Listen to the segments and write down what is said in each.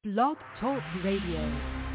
Blog Talk Radio.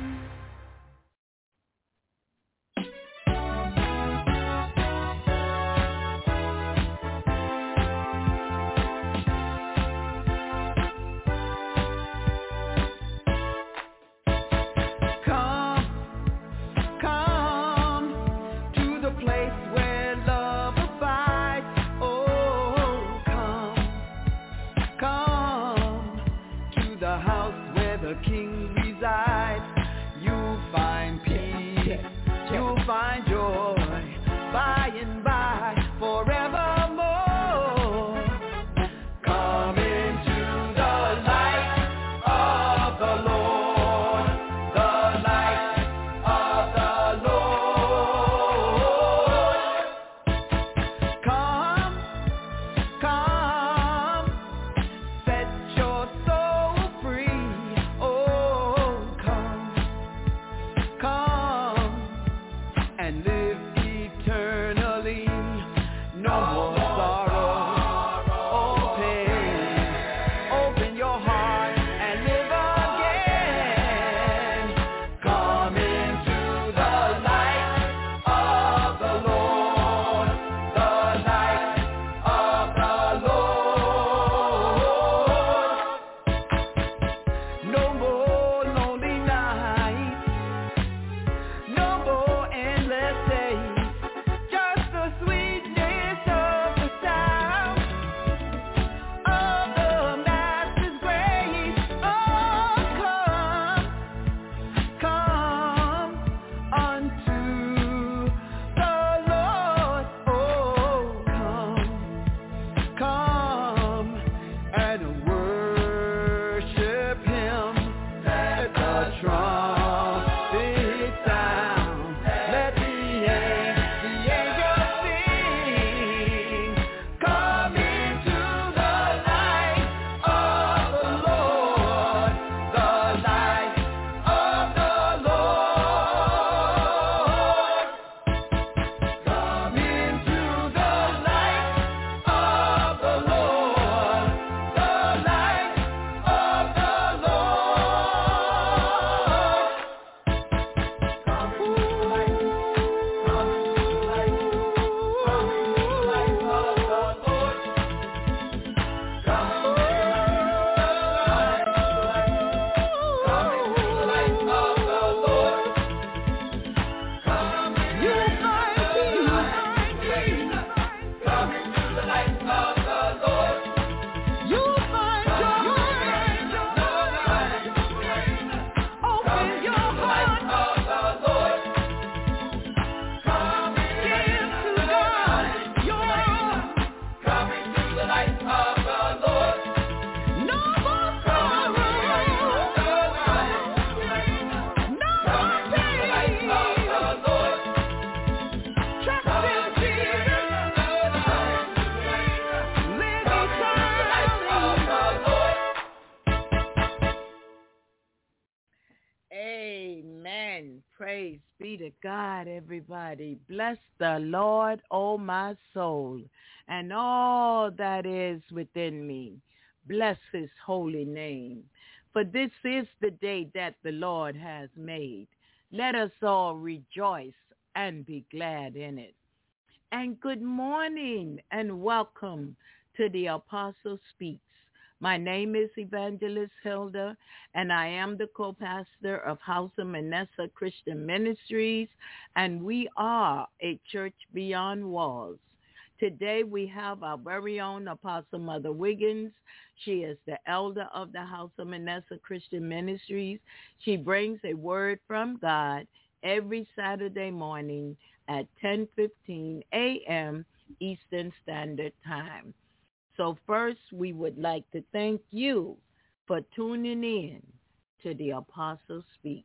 Praise be to God, everybody. Bless the Lord, O my soul, and all that is within me. Bless his holy name. For this is the day that the Lord has made. Let us all rejoice and be glad in it. And good morning and welcome to the Apostle Speaks. My name is Evangelist Hilda, and I am the co-pastor of House of Manasseh Christian Ministries, and we are a church beyond walls. Today we have our very own Apostle Mother Wiggins. She is the elder of the House of Manasseh Christian Ministries. She brings a word from God every Saturday morning at 10:15 a.m. Eastern Standard Time. So first, we would like to thank you for tuning in to the Apostle Speaks.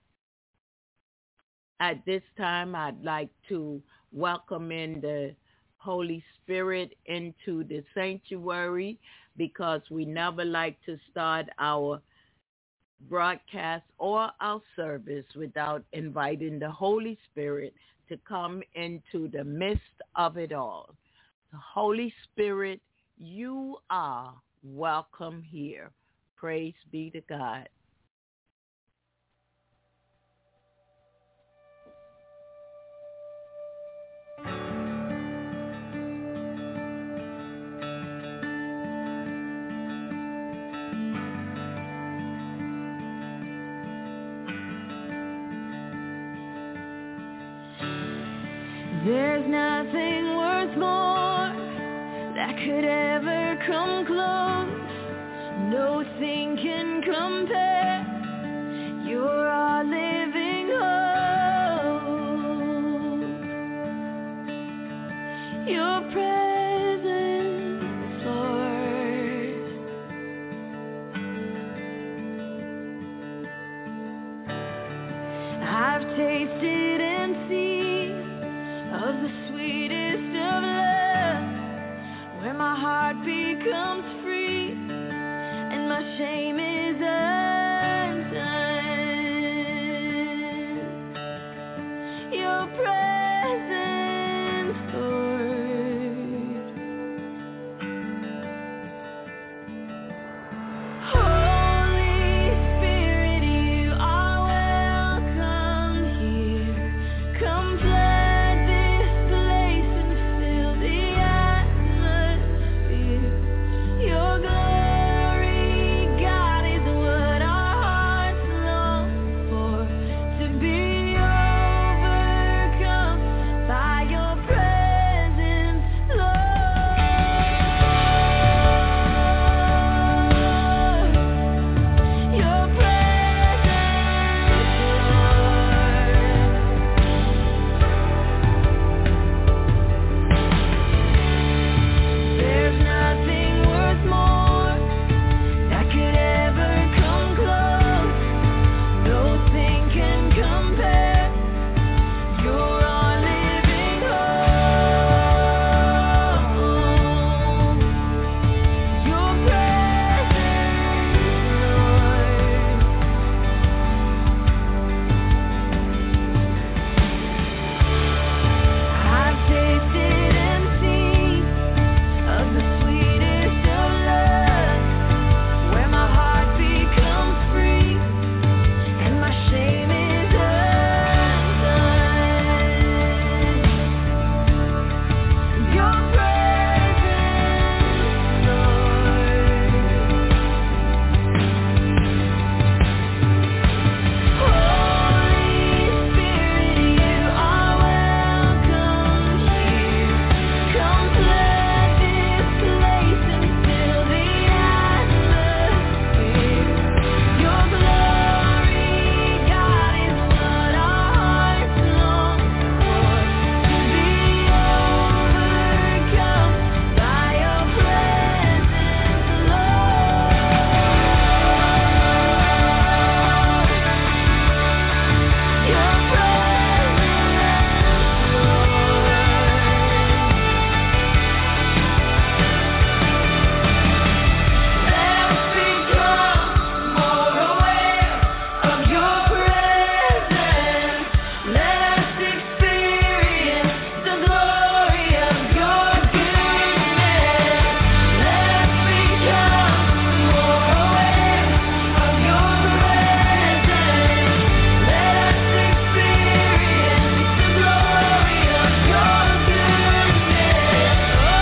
At this time, I'd like to welcome in the Holy Spirit into the sanctuary because we never like to start our broadcast or our service without inviting the Holy Spirit to come into the midst of it all. The Holy Spirit, you are welcome here. Praise be to God. There's nothing worth more that could ever come close. Nothing can compare. You're our living hope. Your presence, Lord. I've tasted and seen of the sweetest of love, where my heart becomes free and my shame is undone. Your presence, Lord. Holy Spirit, you are welcome here. Come flood this place and fill the atmosphere. Your glory, God, is what our hearts long for. To be overcome by your presence, Lord. Your presence, Lord. There's nothing worth more that could ever come close. Nothing can compare. You're our living hope. Your presence, Lord. I've tasted and seen of the sweetest of love, where my heart becomes free and my shame is undone. Your presence, Lord. Holy Spirit, you are welcome here. Come flood this place and fill the atmosphere. Your glory, God, is what our hearts long for. To be overcome by your presence, Lord. Your presence, Let us become more aware of your presence. Let us experience the glory of your goodness. Let us become more aware of your presence. Let us experience the glory of your goodness.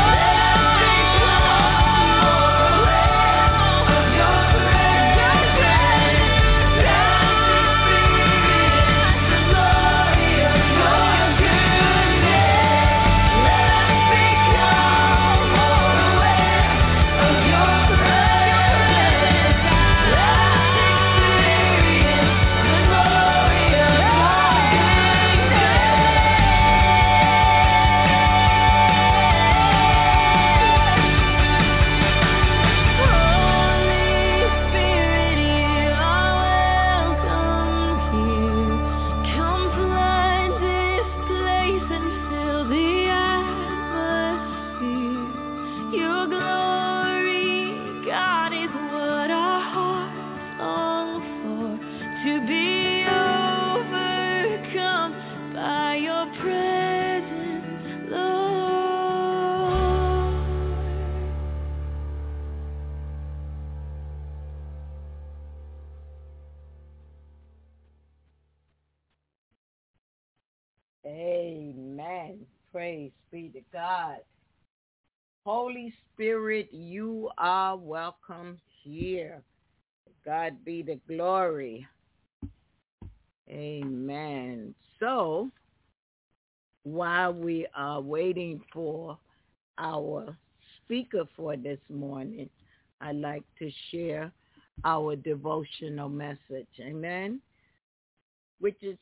Amen. Praise be to God. Holy Spirit, you are welcome here. God be the glory. Amen. So, while we are waiting for our speaker for this morning, I'd like to share our devotional message. Amen. Which is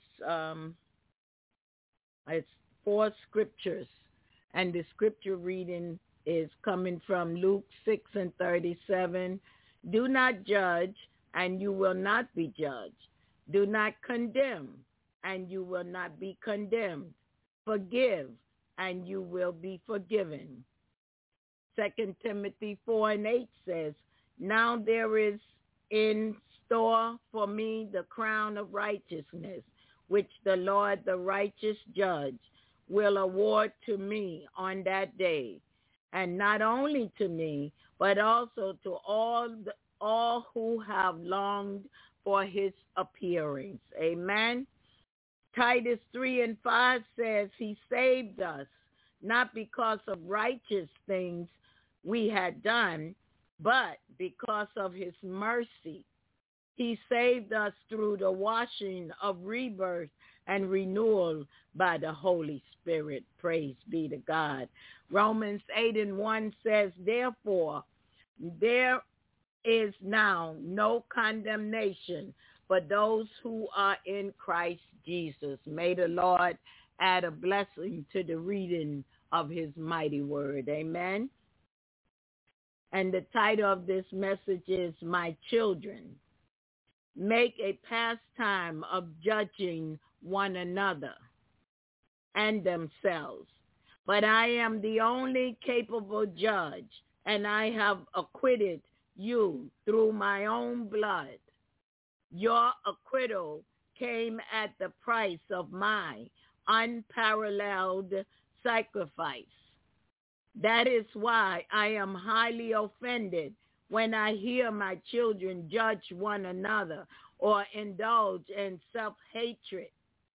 it's 4 scriptures, and the scripture reading is coming from Luke 6:37. Do not judge, and you will not be judged. Do not condemn, and you will not be condemned. Forgive, and you will be forgiven. 2 Timothy 4:8 says, now there is in store for me the crown of righteousness, which the Lord, the righteous judge, will award to me on that day, and not only to me, but also to all who have longed for his appearance. Amen. Titus 3:5 says he saved us, not because of righteous things we had done, but because of his mercy. He saved us through the washing of rebirth and renewal by the Holy Spirit. Praise be to God. Romans 8:1 says, therefore, there is now no condemnation for those who are in Christ Jesus. May the Lord add a blessing to the reading of his mighty word. Amen. And the title of this message is, My Children, make a pastime of judging one another and themselves. But I am the only capable judge, and I have acquitted you through my own blood. Your acquittal came at the price of my unparalleled sacrifice. That is why I am highly offended when I hear my children judge one another or indulge in self-hatred.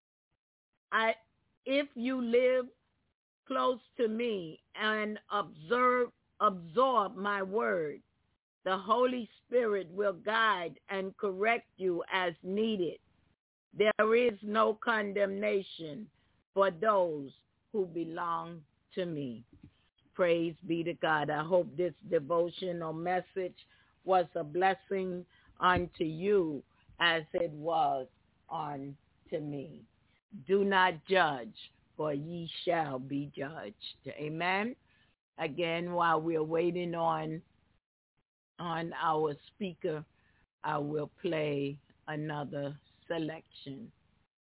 If you live close to me and absorb my word, the Holy Spirit will guide and correct you as needed. There is no condemnation for those who belong to me. Praise be to God. I hope this devotional message was a blessing unto you as it was unto me. Do not judge, for ye shall be judged. Amen. Again, while we're waiting on our speaker, I will play another selection.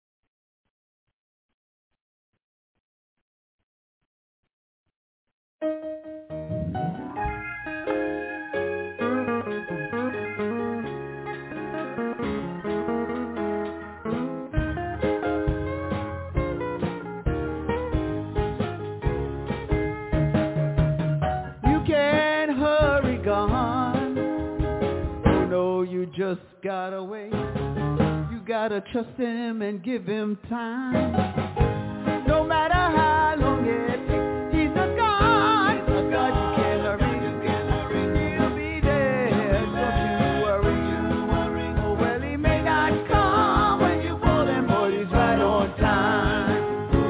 Just gotta wait. You gotta trust him and give him time. No matter how long it takes, he's a God you can't hurry. He'll be there, don't you worry. Oh, well, he may not come when you want him, but he's right on time.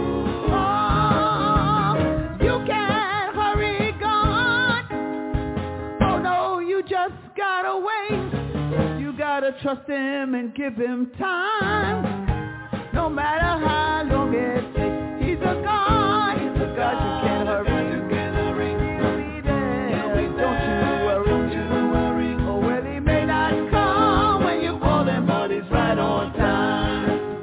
Oh, you can't hurry God. Oh, no, you just gotta wait. Trust him and give him time. No matter how long it takes, he's a God you can't hurry. He'll be there, don't you worry. Oh, well, he may not come when you call him, but he's right on time.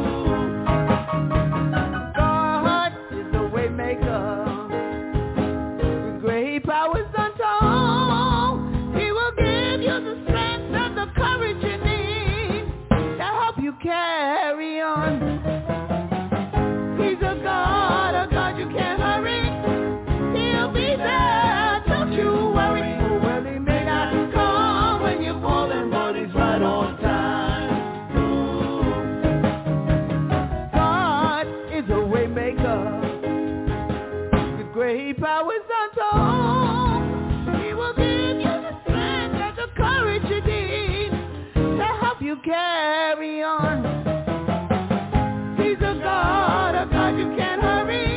God is the way maker with great powers untold. He will give you the strength and the courage you need to help you carry on. He's a God you can't hurry. He'll be there, don't you worry. Oh, well, he may not come when you call him, but he's right on time. God is a way maker with great powers untold. He will give you the strength and the courage you need to help you carry on. He's a God you can't hurry.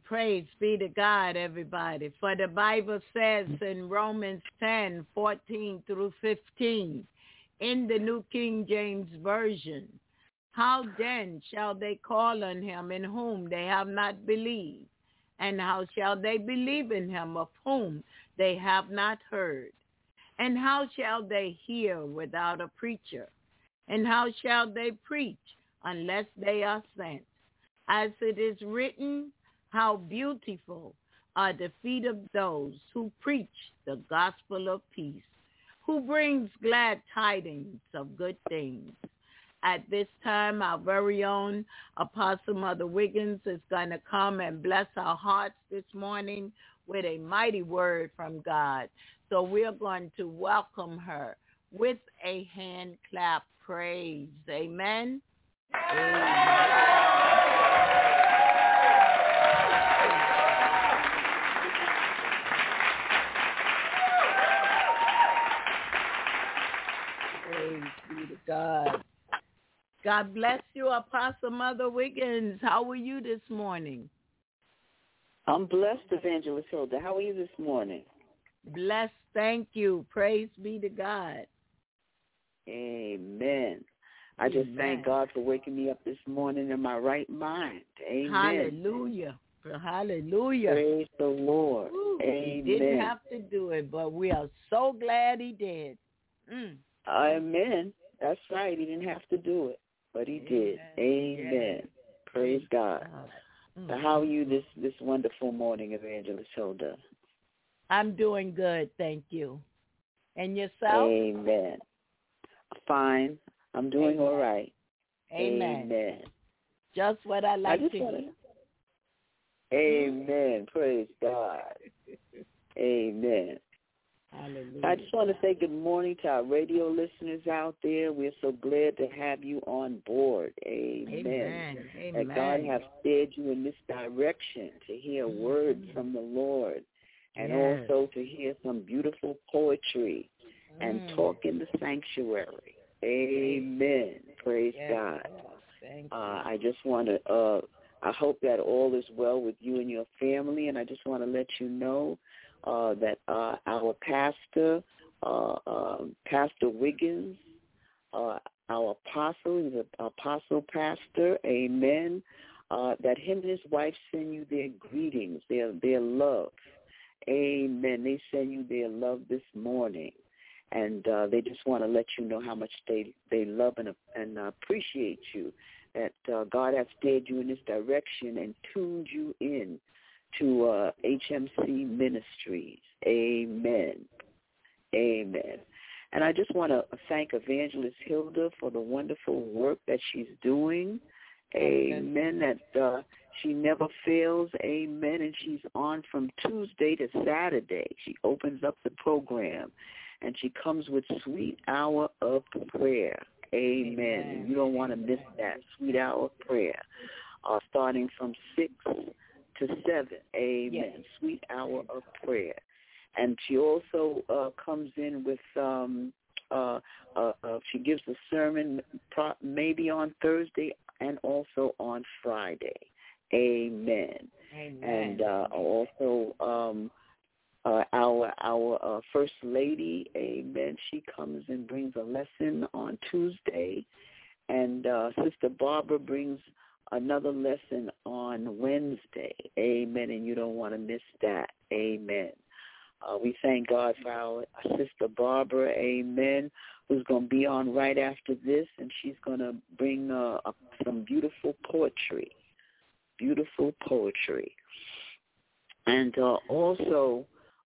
Praise be to God, everybody. For the Bible says in Romans 10:14 through 15, in the New King James Version, how then shall they call on him in whom they have not believed? And how shall they believe in him of whom they have not heard? And how shall they hear without a preacher? And how shall they preach unless they are sent? As it is written, how beautiful are the feet of those who preach the gospel of peace, who brings glad tidings of good things. At this time, our very own Apostle Mother Wiggins is going to come and bless our hearts this morning with a mighty word from God. So we're going to welcome her with a hand clap praise. Amen. Amen. Praise be to God. God bless you, Apostle Mother Wiggins. How are you this morning? I'm blessed, Evangelist Hilda. How are you this morning? Blessed, thank you. Praise be to God. Amen. I just thank God for waking me up this morning in my right mind. Amen. Hallelujah. Hallelujah. Praise the Lord. Ooh, Amen. He didn't have to do it, but we are so glad he did. Amen. That's right. He didn't have to do it, but he did. Amen. Yes. Praise God. So how are you this wonderful morning, Evangelist Hilda? I'm doing good, thank you. And yourself? Amen. Fine. I'm doing all right. Amen. Amen. Just what I like to hear. Amen. Praise God. Amen. Hallelujah. I just want to say good morning to our radio listeners out there. We're so glad to have you on board. Amen. Amen. That God has steered you in this direction to hear words from the Lord and also to hear some beautiful poetry and talk in the sanctuary. Amen. Praise God. I just want to, I hope that all is well with you and your family, and I just want to let you know that our pastor, Pastor Wiggins, our apostle, he's an apostle pastor, amen, that him and his wife send you their greetings, their love. Amen. They send you their love this morning. And they just want to let you know how much they love and appreciate you, that God has steered you in this direction and tuned you in to HMC Ministries. Amen. Amen. And I just want to thank Evangelist Hilda for the wonderful work that she's doing. Amen. That she never fails. Amen. And she's on from Tuesday to Saturday. She opens up the program, and she comes with Sweet Hour of Prayer. Amen. And you don't want to miss that Sweet Hour of Prayer, starting from 6 to 7. Amen. Yes. Sweet Hour of Prayer. And she also comes in with, she gives a sermon maybe on Thursday and also on Friday. Amen. Amen. And also our First Lady, amen, she comes and brings a lesson on Tuesday. And Sister Barbara brings another lesson on Wednesday. Amen. And you don't want to miss that. Amen. We thank God for our Sister Barbara, amen, who's going to be on right after this, and she's going to bring some beautiful poetry. Beautiful poetry. And also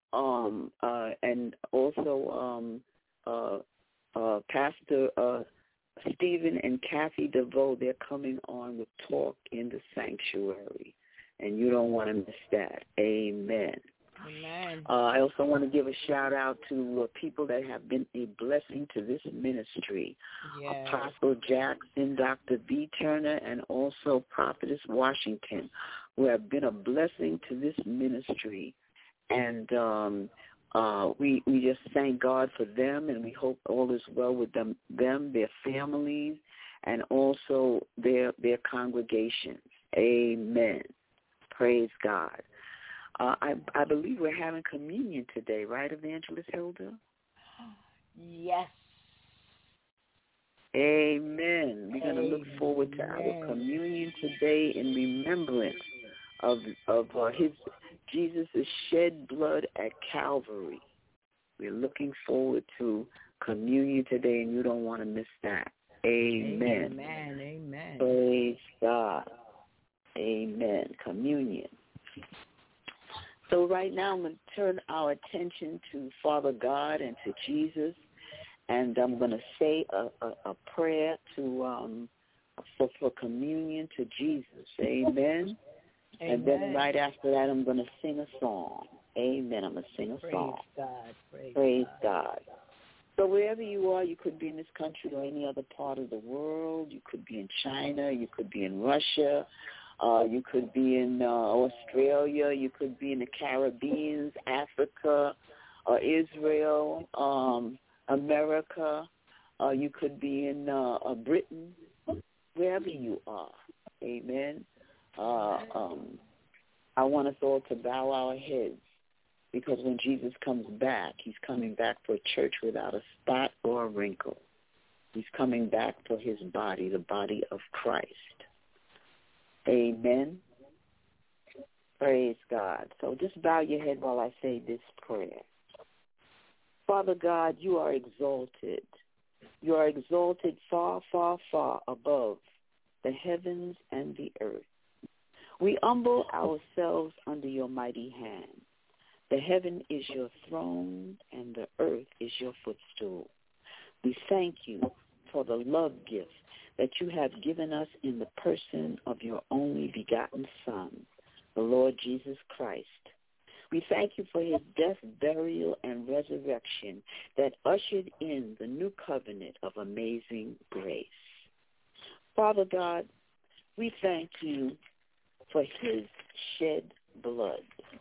Pastor Stephen and Kathy DeVoe, they're coming on with Talk in the Sanctuary, and you don't want to miss that. Amen. Amen. I also want to give a shout-out to people that have been a blessing to this ministry. Yes. Apostle Jackson, Dr. V. Turner, and also Prophetess Washington, who have been a blessing to this ministry. And we just thank God for them, and we hope all is well with them, their families, and also their congregations. Amen. Praise God. I believe we're having communion today, right, Evangelist Hilda? Yes. Amen. We're going to look forward to our communion today in remembrance of Jesus' shed blood at Calvary. We're looking forward to communion today, and you don't want to miss that. Amen. Amen. Amen. Praise God. Amen. Communion. So right now I'm going to turn our attention to Father God and to Jesus, and I'm going to say a prayer to for communion to Jesus. Amen. And then right after that, I'm going to sing a song. Amen. I'm going to sing a song. Praise God. So wherever you are, you could be in this country or any other part of the world. You could be in China. You could be in Russia. You could be in Australia. You could be in the Caribbean, Africa, Israel, America. You could be in Britain. Wherever you are. Amen. I want us all to bow our heads, because when Jesus comes back, he's coming back for a church without a spot or a wrinkle. He's coming back for his body, the body of Christ. Amen. Praise God. So just bow your head while I say this prayer. Father God, you are exalted. You are exalted far, far, far above the heavens and the earth. We humble ourselves under your mighty hand. The heaven is your throne, and the earth is your footstool. We thank you for the love gift that you have given us in the person of your only begotten Son, the Lord Jesus Christ. We thank you for his death, burial, and resurrection that ushered in the new covenant of amazing grace. Father God, we thank you for his shed blood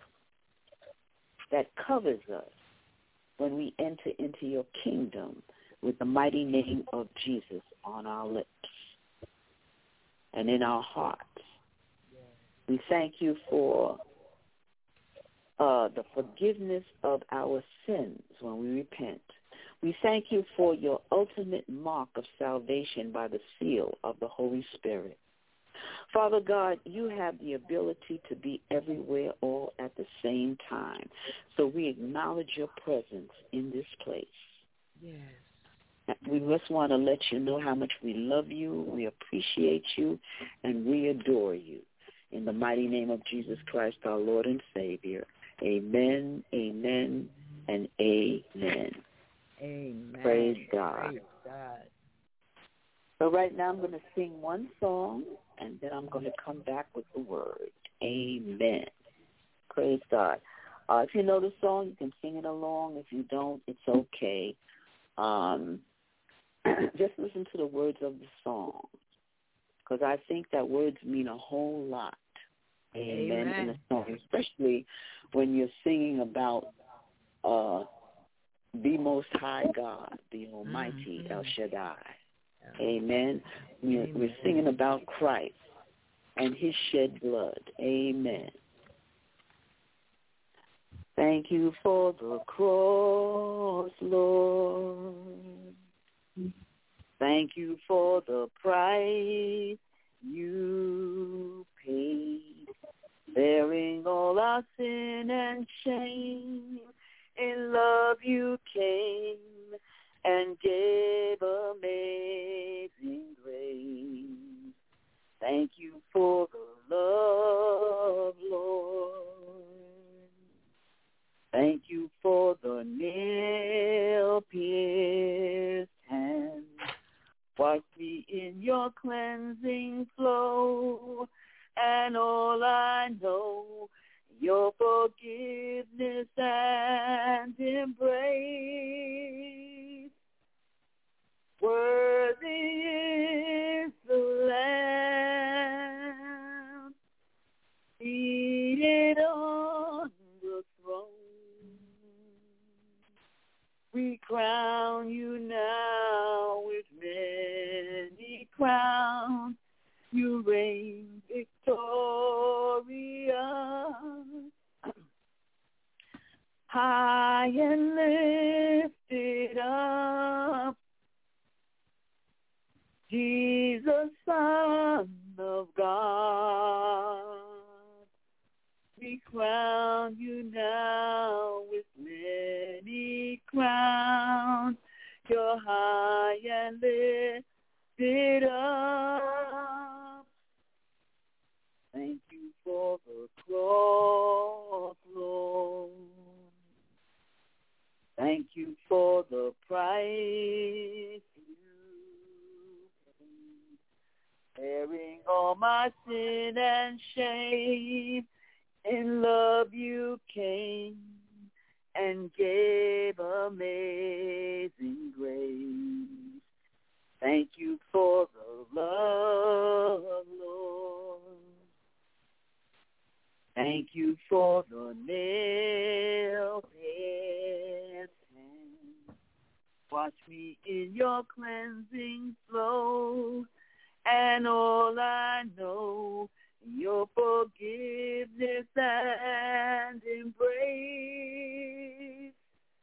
that covers us when we enter into your kingdom with the mighty name of Jesus on our lips and in our hearts. We thank you for the forgiveness of our sins when we repent. We thank you for your ultimate mark of salvation by the seal of the Holy Spirit. Father God, you have the ability to be everywhere all at the same time. So we acknowledge your presence in this place. Yes. We just want to let you know how much we love you, we appreciate you, and we adore you. In the mighty name of Jesus Christ, our Lord and Savior. Amen, amen, and amen. Amen. Praise God. Praise God. So right now I'm going to sing one song, and then I'm going to come back with the word. Amen. Praise God. If you know the song, you can sing it along. If you don't, it's okay. Just listen to the words of the song, because I think that words mean a whole lot. Amen. In a song, especially when you're singing about the Most High God, the Almighty El Shaddai. Amen. We're singing about Christ and his shed blood. Amen. Thank you for the cross, Lord. Thank you for the price you paid, bearing all our sin and shame. In love you came and gave amazing grace. Thank you for the love, Lord. Thank you for the nail-pierced hands. Wash me in your cleansing flow, and all I know, your forgiveness and embrace. Worthy is the Lamb seated on the throne. We crown you now with many crowns. You reign victorious. high and lifted up, Jesus, Son of God. We crown you now with many crowns. You're high and lifted up. Thank you for the cross, Lord. Thank you for the price you paid, bearing all my sin and shame. In love you came and gave amazing grace. Thank you for the love, Lord. Thank you for the nail-pierced hands. Wash me in your cleansing flow, and all I know, your forgiveness and embrace.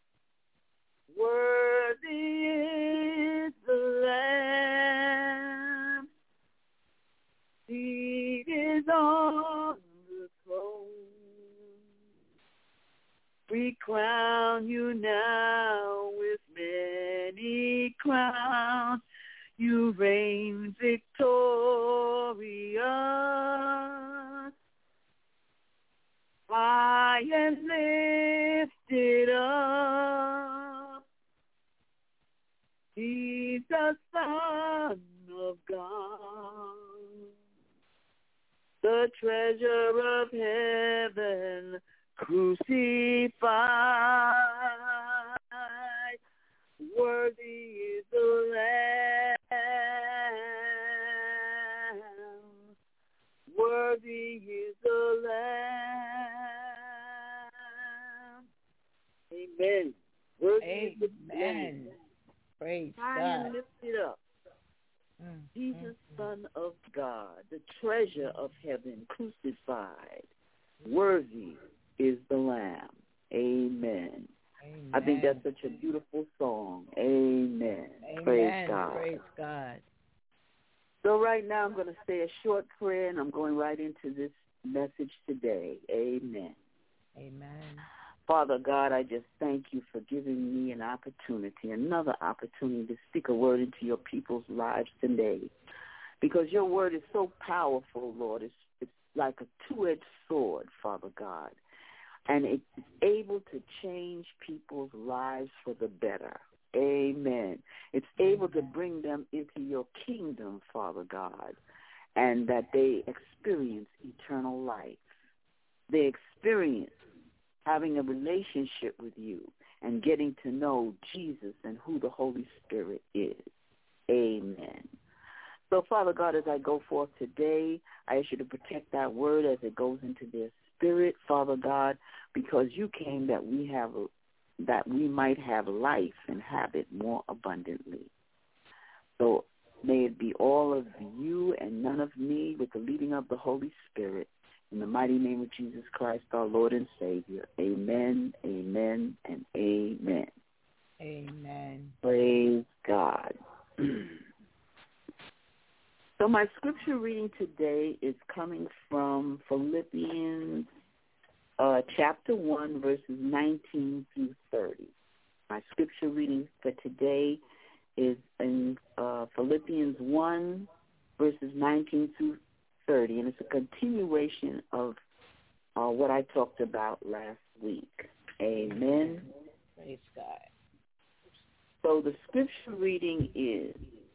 Worthy is the Lamb seated on the throne. We crown you now with many crowns. You reign victorious, high and lifted up, Jesus, Son of God, the treasure of heaven, crucified. Worthy is the Lamb. Worthy is the Lamb. Amen. Worthy is the Lamb. Praise High God. and lifted up. Jesus, Son of God, the treasure of heaven, crucified. Worthy is the Lamb. Amen. Amen. I think that's such a beautiful song. Amen. Praise God. Praise God. So right now I'm going to say a short prayer, and I'm going right into this message today. Amen. Amen. Father God, I just thank you for giving me an opportunity, another opportunity to speak a word into your people's lives today, because your word is so powerful, Lord. It's like a two-edged sword, Father God, and it's able to change people's lives for the better. Amen. It's able to bring them into your kingdom, Father God, and that they experience eternal life. They experience having a relationship with you and getting to know Jesus and who the Holy Spirit is. Amen. So, Father God, as I go forth today, I ask you to protect that word as it goes into their spirit, Father God, because you came that we might have life and have it more abundantly. So may it be all of you and none of me, with the leading of the Holy Spirit. In the mighty name of Jesus Christ, our Lord and Savior. Amen, amen, and amen. Amen. Praise God. So my scripture reading today is coming from Philippians chapter 1, verses 19 through 30. My scripture reading for today is in Philippians 1, verses 19 through 30, and it's a continuation of what I talked about last week. Amen. Praise God. So the scripture reading is,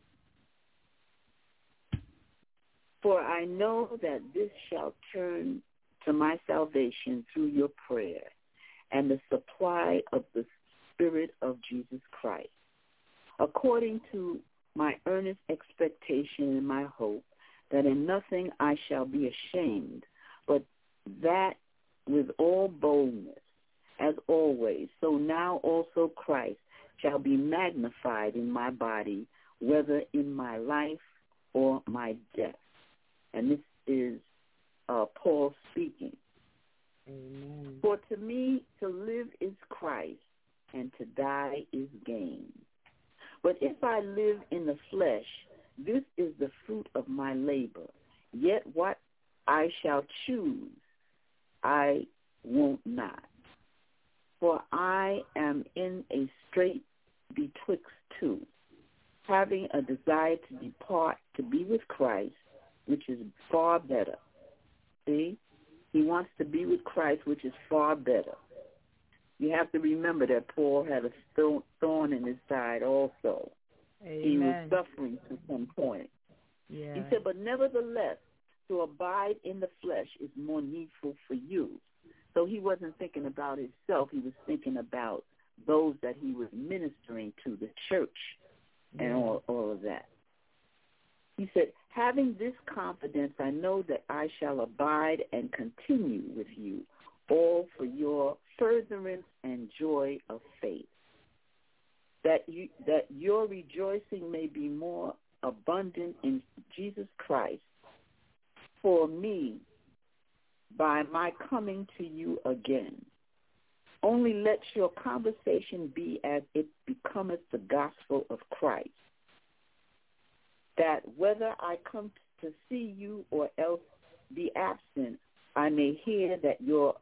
"For I know that this shall turn to my salvation through your prayer and the supply of the Spirit of Jesus Christ, according to my earnest expectation and my hope, that in nothing I shall be ashamed, but that with all boldness, as always, so now also Christ shall be magnified in my body, whether in my life or my death." And this is Paul speaking. Amen. For to me, to live is Christ, and to die is gain. But if I live in the flesh, this is the fruit of my labor. Yet what I shall choose, I won't not. For I am in a strait betwixt two, having a desire to depart to be with Christ, which is far better. See? He wants to be with Christ, which is far better. You have to remember that Paul had a thorn in his side also. Amen. He was suffering to some point. Yeah. He said, but nevertheless, to abide in the flesh is more needful for you. So he wasn't thinking about himself. He was thinking about those that he was ministering to, the church, and all of that. He said, having this confidence, I know that I shall abide and continue with you, all for your furtherance and joy of faith, that your rejoicing may be more abundant in Jesus Christ for me by my coming to you again. Only let your conversation be as it becometh the gospel of Christ, that whether I come to see you or else be absent, I may hear that your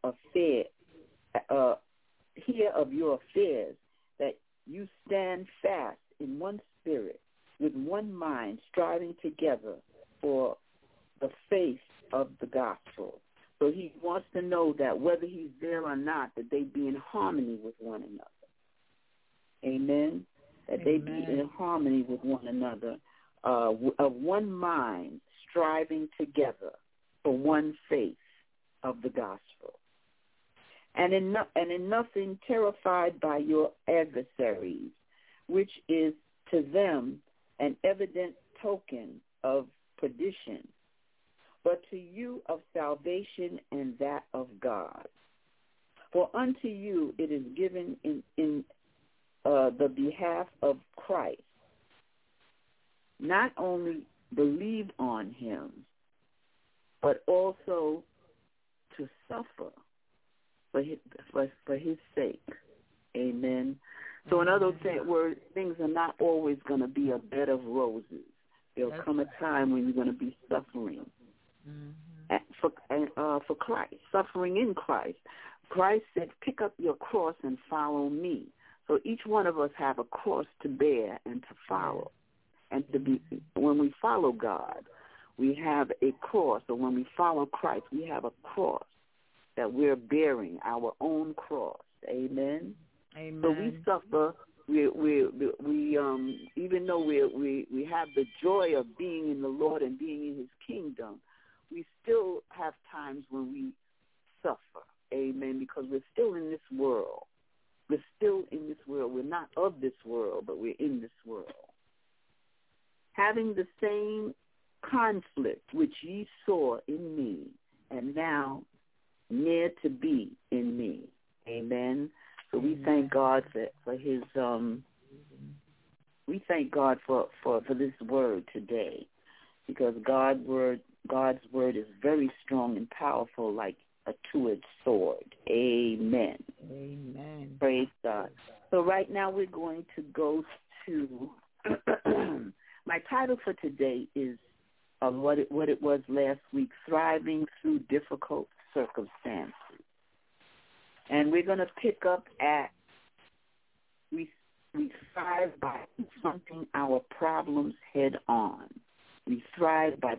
hear of your affairs, that you stand fast in one spirit, with one mind, striving together for the faith of the gospel. So he wants to know that whether he's there or not, that they be in harmony with one another. Amen? That they be in harmony with one another, of one mind, striving together for one faith of the gospel. And in nothing terrified by your adversaries, which is to them an evident token of perdition, but to you of salvation and that of God. For unto you it is given in the behalf of Christ, not only believe on him, but also to suffer for his sake. Amen. So in other words, things are not always going to be a bed of roses. There'll come a time when you're going to be suffering for Christ, suffering in Christ. Christ said, pick up your cross and follow me. So each one of us have a cross to bear and to follow. And when we follow God, we have a cross. Or when we follow Christ, we have a cross that we're bearing, our own cross. Amen. Amen. So we suffer. We even though we have the joy of being in the Lord and being in His kingdom, we still have times when we suffer. Amen. Because we're still in this world. We're still in this world. We're not of this world, but we're in this world. Having the same conflict which ye saw in me, and now near to be in me. Amen. So we thank God for His. We thank God for this word today, because God's word is very strong and powerful, like a two-edged sword. Amen. Amen. Praise God. So right now we're going to go to my title for today is what it was last week: thriving through difficult circumstances. And we're going to pick up at we thrive by confronting our problems head on. We thrive by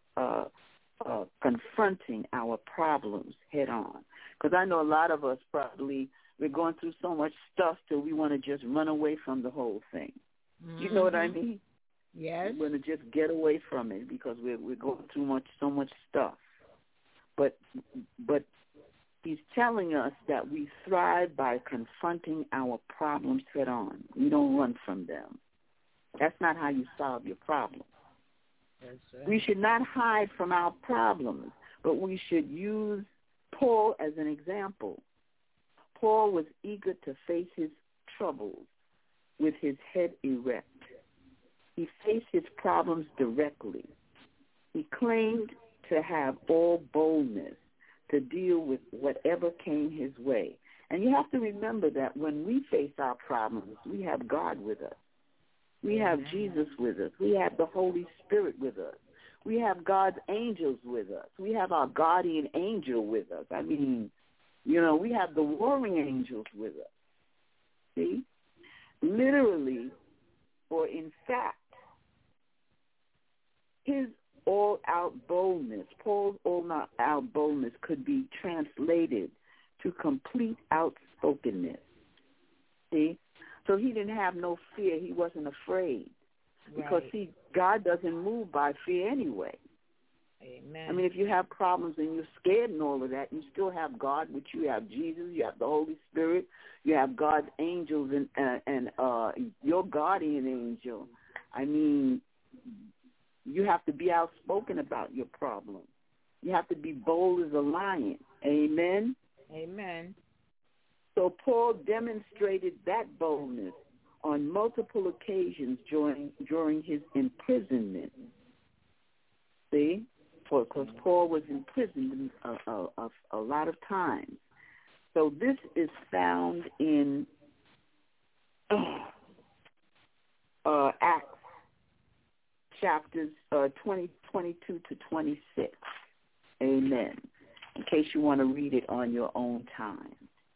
confronting our problems head on. Because I know a lot of us probably, we're going through so much stuff till we want to just run away from the whole thing. Mm-hmm. You know what I mean? Yes. We want to just get away from it because we're going through so much stuff. But He's telling us that we thrive by confronting our problems head on. We don't run from them. That's not how you solve your problems. That's right. We should not hide from our problems, but we should use Paul as an example. Paul was eager to face his troubles with his head erect. He faced his problems directly. He claimed to have all boldness to deal with whatever came his way. And you have to remember that when we face our problems, we have God with us. We have Jesus with us. We have the Holy Spirit with us. We have God's angels with us. We have our guardian angel with us. I mean, we have the warring angels with us. See? Literally, or in fact, his all-out boldness, Paul's all-out boldness could be translated to complete outspokenness. See? So he didn't have no fear. He wasn't afraid. Because, see, God doesn't move by fear anyway. Amen. I mean, if you have problems and you're scared and all of that, you still have God with you. You have Jesus. You have the Holy Spirit. You have God's angels and your guardian angel. I mean, you have to be outspoken about your problem. You have to be bold as a lion. Amen? Amen. So Paul demonstrated that boldness on multiple occasions during his imprisonment. See? Because Paul was imprisoned a lot of times. So this is found in Acts chapters 22 to 26. Amen. In case you want to read it on your own time.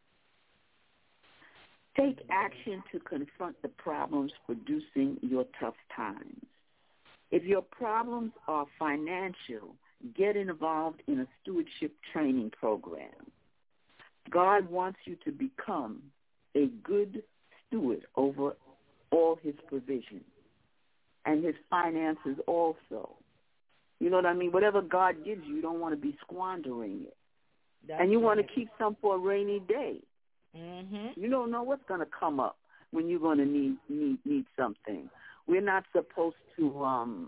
Take action to confront the problems producing your tough times. If your problems are financial, get involved in a stewardship training program. God wants you to become a good steward over all his provisions and his finances also. You know what I mean? Whatever God gives you, you don't want to be squandering it. And you want to keep some for a rainy day. Mm-hmm. You don't know what's going to come up when you're going to need something. We're not supposed to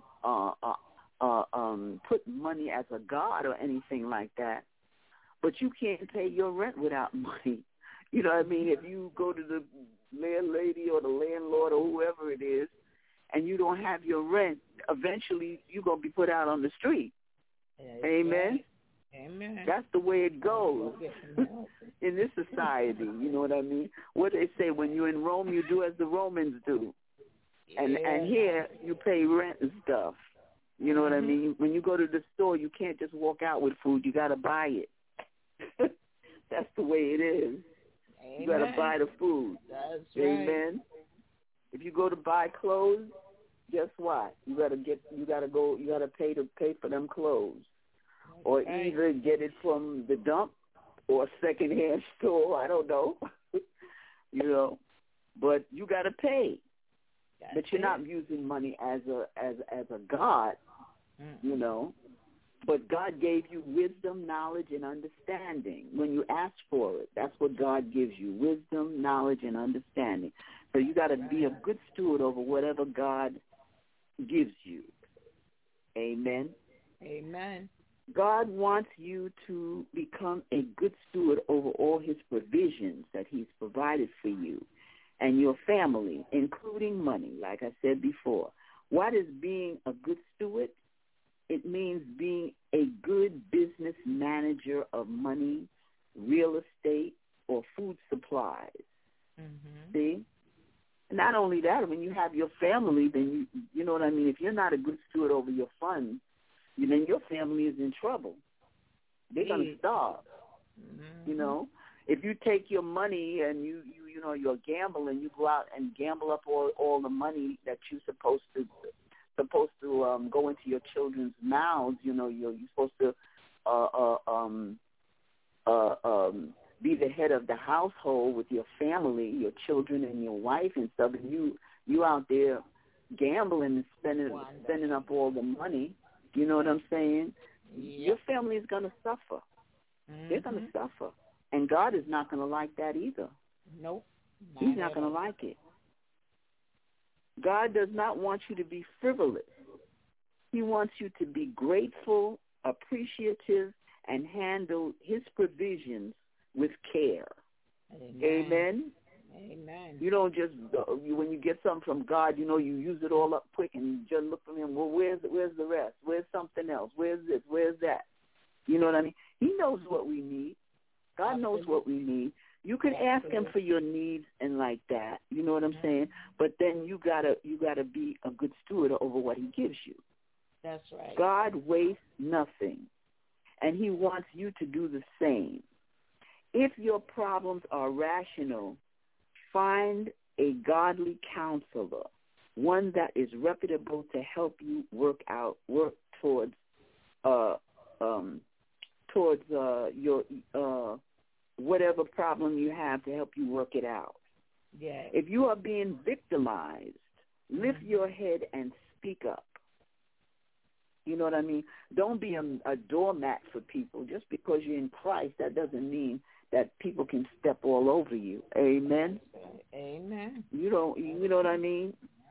put money as a god or anything like that. But you can't pay your rent without money. You know what I mean? If you go to the landlady or the landlord or whoever it is, and you don't have your rent, eventually you're going to be put out on the street. Amen? Right. Amen. That's the way it goes in this society. You know what I mean? What they say, when you're in Rome, you do as the Romans do. And here, you pay rent and stuff. You know what I mean? When you go to the store, you can't just walk out with food. You got to buy it. That's the way it is. Amen. You got to buy the food. That's right. Amen. If you go to buy clothes, guess what? You got to pay for them clothes. Or either get it from the dump or a secondhand store. I don't know. But you got to pay. But you're not using money as a god, But God gave you wisdom, knowledge, and understanding. When you ask for it, that's what God gives you, wisdom, knowledge, and understanding. So you got to be a good steward over whatever God gives you. Amen. Amen. God wants you to become a good steward over all his provisions that he's provided for you and your family, including money, like I said before. What is being a good steward? It means being a good business manager of money, real estate, or food supplies. Mm-hmm. See? Not only that, when you have your family, then you know what I mean? If you're not a good steward over your funds, then your family is in trouble. They're going to starve. Mm-hmm. If you take your money and you're gambling, you go out and gamble up all the money that you're supposed to go into your children's mouths. You're supposed to be the head of the household with your family, your children, and your wife and stuff. And you out there gambling and spending up all the money. You know what I'm saying? Yep. Your family is going to suffer. Mm-hmm. They're going to suffer. And God is not going to like that either. Nope. He's not going to like it. God does not want you to be frivolous. He wants you to be grateful, appreciative, and handle his provisions with care. Amen. Amen? Amen. You don't just, when you get something from God, you know, you use it all up quick and you just look for him. Well, where's the rest? Where's something else? Where's this? Where's that? You know what I mean? He knows what we need. God knows what we need. You can ask him for your needs and like that. You know what I'm saying? But then you gotta be a good steward over what he gives you. That's right. God wastes nothing, and he wants you to do the same. If your problems are rational, find a godly counselor, one that is reputable to help you work towards your whatever problem you have, to help you work it out. Yes. If you are being victimized, lift your head and speak up. You know what I mean? Don't be a doormat for people. Just because you're in Christ, that doesn't mean that people can step all over you. Amen? Amen. You know what I mean?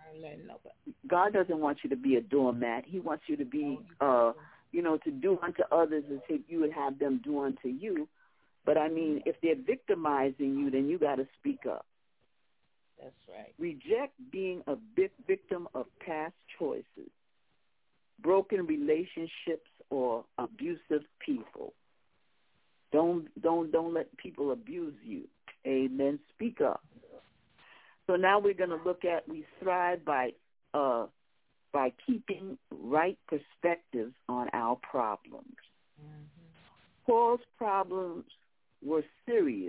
God doesn't want you to be a doormat. He wants you to be, to do unto others as if you would have them do unto you. But, I mean, if they're victimizing you, then you got to speak up. That's right. Reject being a victim of past choices, broken relationships, or abusive people. Don't let people abuse you. Amen. Speak up. So now we're going to look at, we thrive by keeping right perspectives on our problems. Paul's problems were serious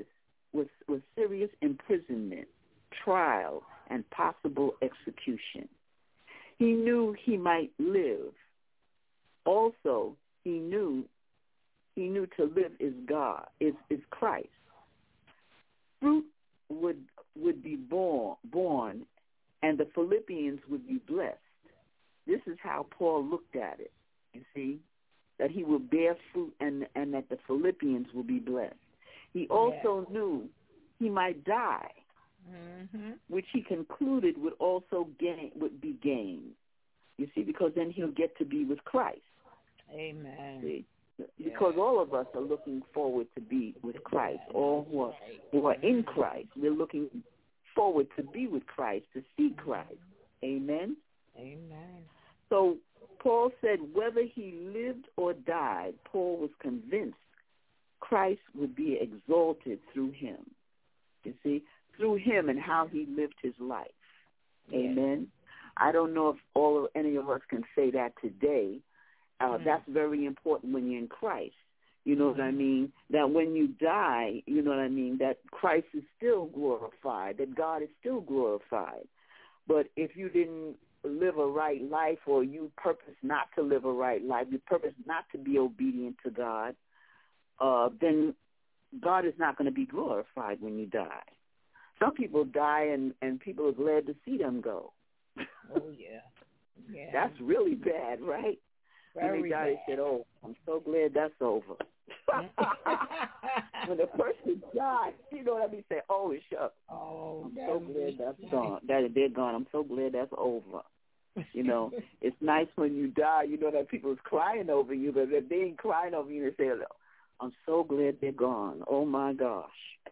imprisonment, trial, and possible execution. He knew he might live. Also, he knew to live is God, is Christ. Fruit would be born, and the Philippians would be blessed. This is how Paul looked at it, you see, that he will bear fruit and that the Philippians will be blessed. He also knew he might die, which he concluded would be gain. You see, because then he'll get to be with Christ. Amen. See? Because all of us are looking forward to be with Christ. All who are in Christ, we're looking forward to be with Christ, to see Christ. Amen? Amen. So Paul said whether he lived or died, Paul was convinced Christ would be exalted through him. You see, through him and how he lived his life. Amen? I don't know if any of us can say that today. That's very important when you're in Christ. You know what I mean? That when you die, you know what I mean, that Christ is still glorified, that God is still glorified. But if you didn't live a right life, or you purpose not to live a right life, you purpose not to be obedient to God, then God is not going to be glorified when you die. Some people die and people are glad to see them go. Oh, yeah. Yeah. That's really bad, right? When they died, they said, "Oh, I'm so glad that's over." When the person died, you know what I mean? Say, "Oh, it's up. I'm so glad that's gone. That they're gone. I'm so glad that's over." You know, it's nice when you die. You know that people is crying over you, but if they ain't crying over you, they say, "I'm so glad they're gone." Oh my gosh.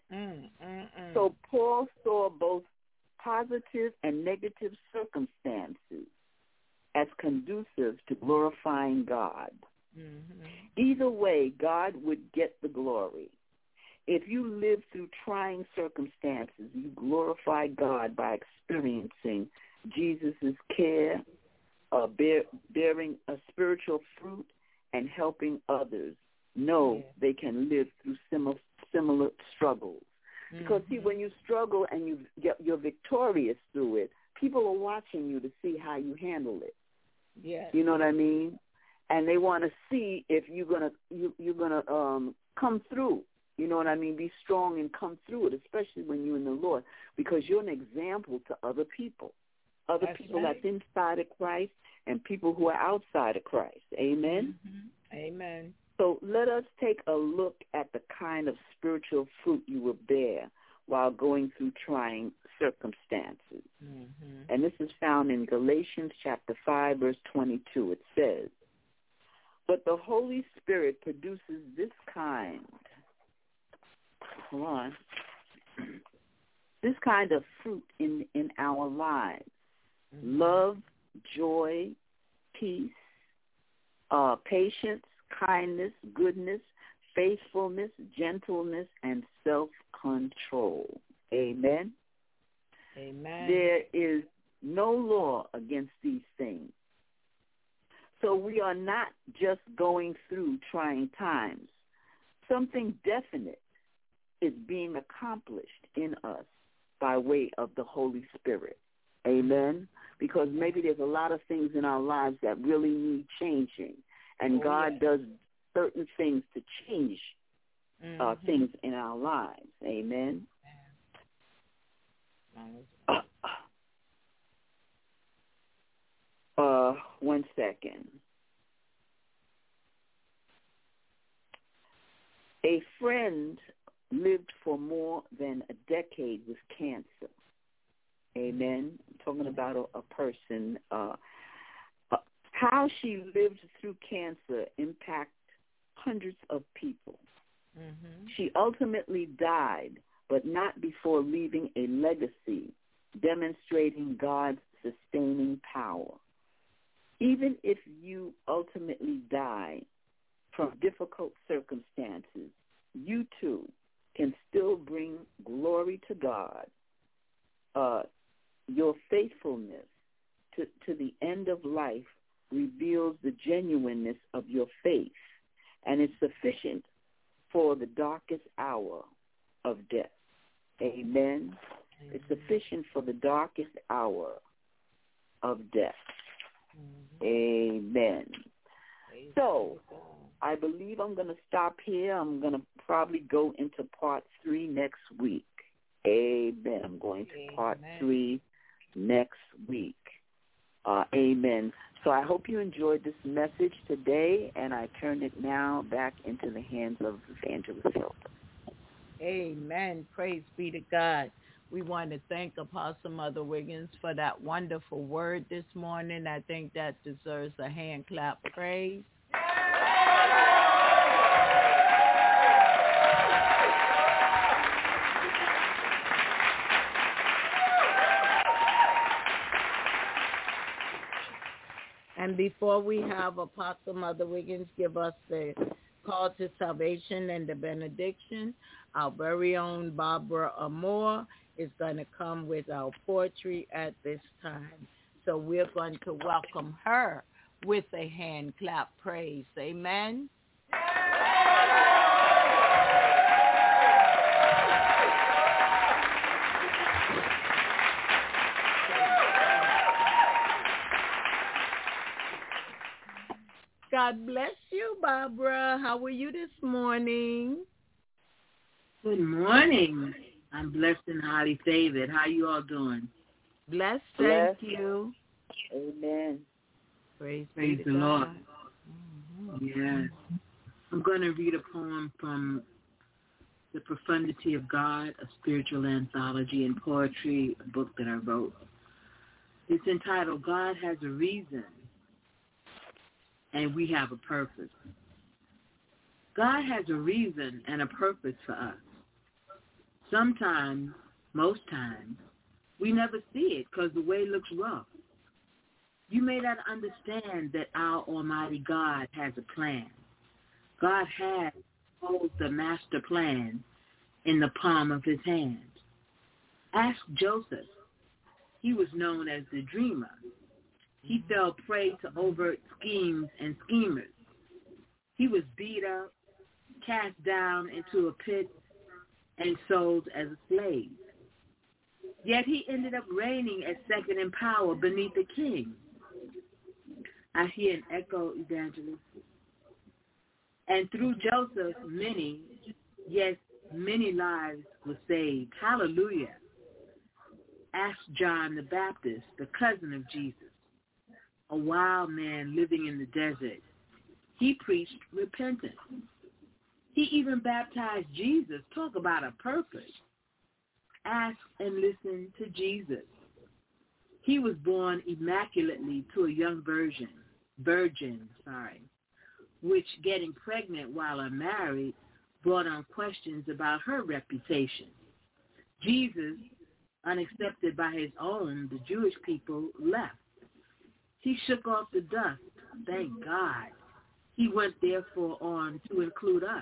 So Paul saw both positive and negative circumstances as conducive to glorifying God. Either way, God would get the glory. If you live through trying circumstances, you glorify God by experiencing Jesus' care, bearing a spiritual fruit, and helping others know they can live through similar struggles. Because, see, when you struggle and you're victorious through it, people are watching you to see how you handle it. Yes. You know what I mean? And they want to see if you're gonna come through. You know what I mean? Be strong and come through it, especially when you're in the Lord, because you're an example to other people. That's inside of Christ and people who are outside of Christ. Amen? Amen. So let us take a look at the kind of spiritual fruit you will bear while going through trying circumstances. And this is found in Galatians chapter 5, verse 22. It says, "But the Holy Spirit produces this kind." Hold on. this kind of fruit in our lives. Love, joy, peace, patience, kindness, goodness, faithfulness, gentleness, and self-control. Amen. Amen. There is no law against these things. So we are not just going through trying times. Something definite is being accomplished in us by way of the Holy Spirit. Amen? Because maybe there's a lot of things in our lives that really need changing, and God does certain things to change things in our lives. Amen? 1 second. A friend lived for more than a decade with cancer. Amen. I'm talking about a person. How she lived through cancer impacted hundreds of people. She ultimately died, but not before leaving a legacy demonstrating God's sustaining power. Even if you ultimately die from difficult circumstances, you too can still bring glory to God. Your faithfulness to the end of life reveals the genuineness of your faith, and is sufficient for the darkest hour of death. Amen. It's sufficient for the darkest hour of death. Amen. So I believe I'm going to stop here. I'm going to probably go into part 3 next week. Amen. I'm going to part 3 next week. Amen. So I hope you enjoyed this message today, and I turn it now back into the hands of Evangelist Hilda. Amen. Praise be to God. We want to thank Apostle Mother Wiggins for that wonderful word this morning. I think that deserves a hand clap praise. And before we have Apostle Mother Wiggins give us the call to salvation and the benediction, our very own Barbara Amore is going to come with our poetry at this time. So we're going to welcome her with a hand clap praise. Amen. God bless you, Barbara. How are you this morning? Good morning. I'm blessed and highly favored. How you all doing? Blessed, thank you. Amen. Praise the God. Lord. Yes. I'm going to read a poem from The Profundity of God, a spiritual anthology and poetry, a book that I wrote. It's entitled, God Has a Reason, and We Have a Purpose. God has a reason and a purpose for us. Sometimes, most times, we never see it because the way looks rough. You may not understand that our Almighty God has a plan. God holds the master plan in the palm of his hand. Ask Joseph. He was known as the dreamer. He fell prey to overt schemes and schemers. He was beat up, cast down into a pit, and sold as a slave. Yet he ended up reigning as second in power beneath the king. I hear an echo, Evangelist. And through Joseph, many lives were saved. Hallelujah. Ask John the Baptist, the cousin of Jesus, a wild man living in the desert. He preached repentance. He even baptized Jesus. Talk about a purpose. Ask and listen to Jesus. He was born immaculately to a young virgin, which getting pregnant while unmarried brought on questions about her reputation. Jesus unaccepted by his own, the Jewish people, left. He shook off the dust, thank God. He went therefore on to include us.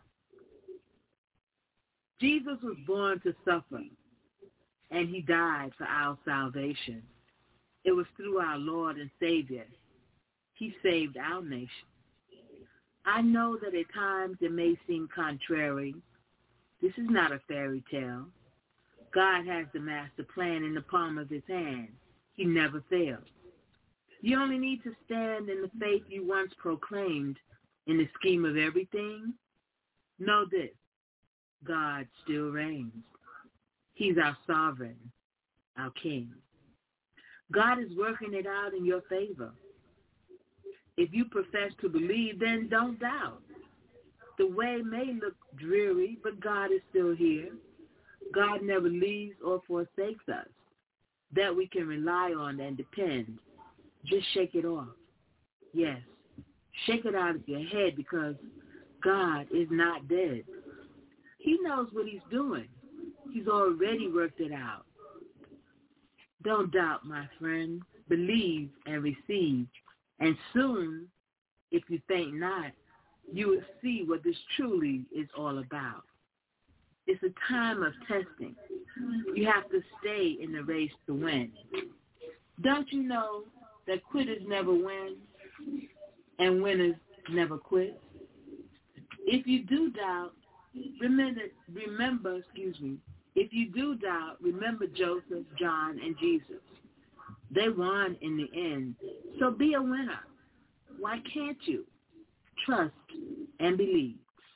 Jesus was born to suffer, and he died for our salvation. It was through our Lord and Savior. He saved our nation. I know that at times it may seem contrary. This is not a fairy tale. God has the master plan in the palm of his hand. He never fails. You only need to stand in the faith you once proclaimed in the scheme of everything. Know this, God still reigns. He's our sovereign, our king. God is working it out in your favor. If you profess to believe, then don't doubt. The way may look dreary, but God is still here. God never leaves or forsakes us, that we can rely on and depend. Just shake it off. Yes, shake it out of your head, because God is not dead. He knows what he's doing. He's already worked it out. Don't doubt, my friend. Believe and receive. And soon, if you faint not, you will see what this truly is all about. It's a time of testing. You have to stay in the race to win. Don't you know that quitters never win and winners never quit? If you do doubt, remember Joseph, John, and Jesus. They won in the end. So be a winner. Why can't you? Trust and believe.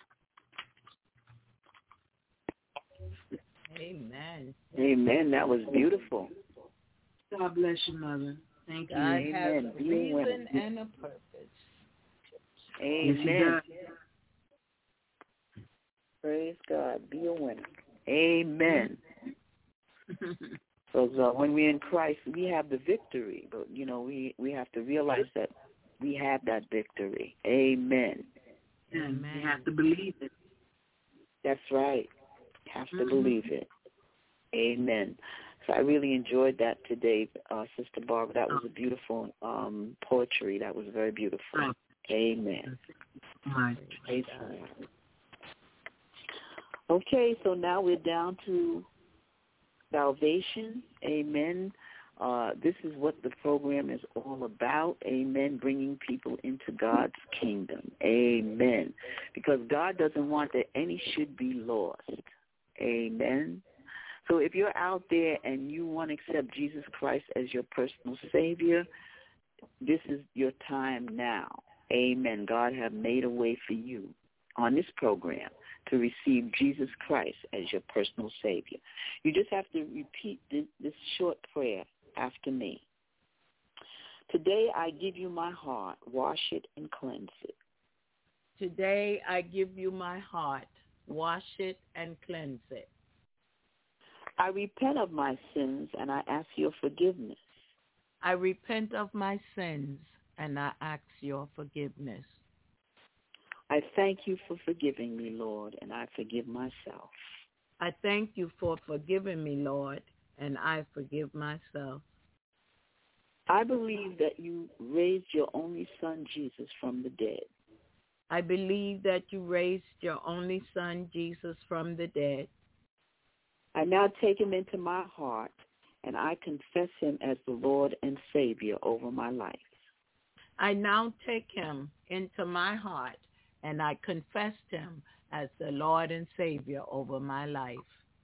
Amen. Amen. That was beautiful. God bless you, Mother. Thank you. God Amen. has a Be a reason winner. and a purpose. Amen. Praise God. Be a winner. Amen. Because when we're in Christ, we have the victory. But, you know, we have to realize that we have that victory. Amen. Amen. You have to believe it. That's right. Have to believe it. Amen. So I really enjoyed that today, Sister Barbara. That was a beautiful poetry. That was very beautiful. Amen. Praise God. Okay, so now we're down to salvation. Amen. This is what the program is all about. Amen. Bringing people into God's kingdom. Amen. Because God doesn't want that any should be lost. Amen. So if you're out there and you want to accept Jesus Christ as your personal Savior, this is your time now. Amen. God have made a way for you on this program to receive Jesus Christ as your personal Savior. You just have to repeat this short prayer after me. Today I give you my heart. Wash it and cleanse it. Today I give you my heart. Wash it and cleanse it. I repent of my sins and I ask your forgiveness. I repent of my sins and I ask your forgiveness. I thank you for forgiving me, Lord, and I forgive myself. I thank you for forgiving me, Lord, and I forgive myself. I believe that you raised your only Son, Jesus, from the dead. I believe that you raised your only Son, Jesus, from the dead. I now take him into my heart, and I confess him as the Lord and Savior over my life. I now take him into my heart, and I confess him as the Lord and Savior over my life.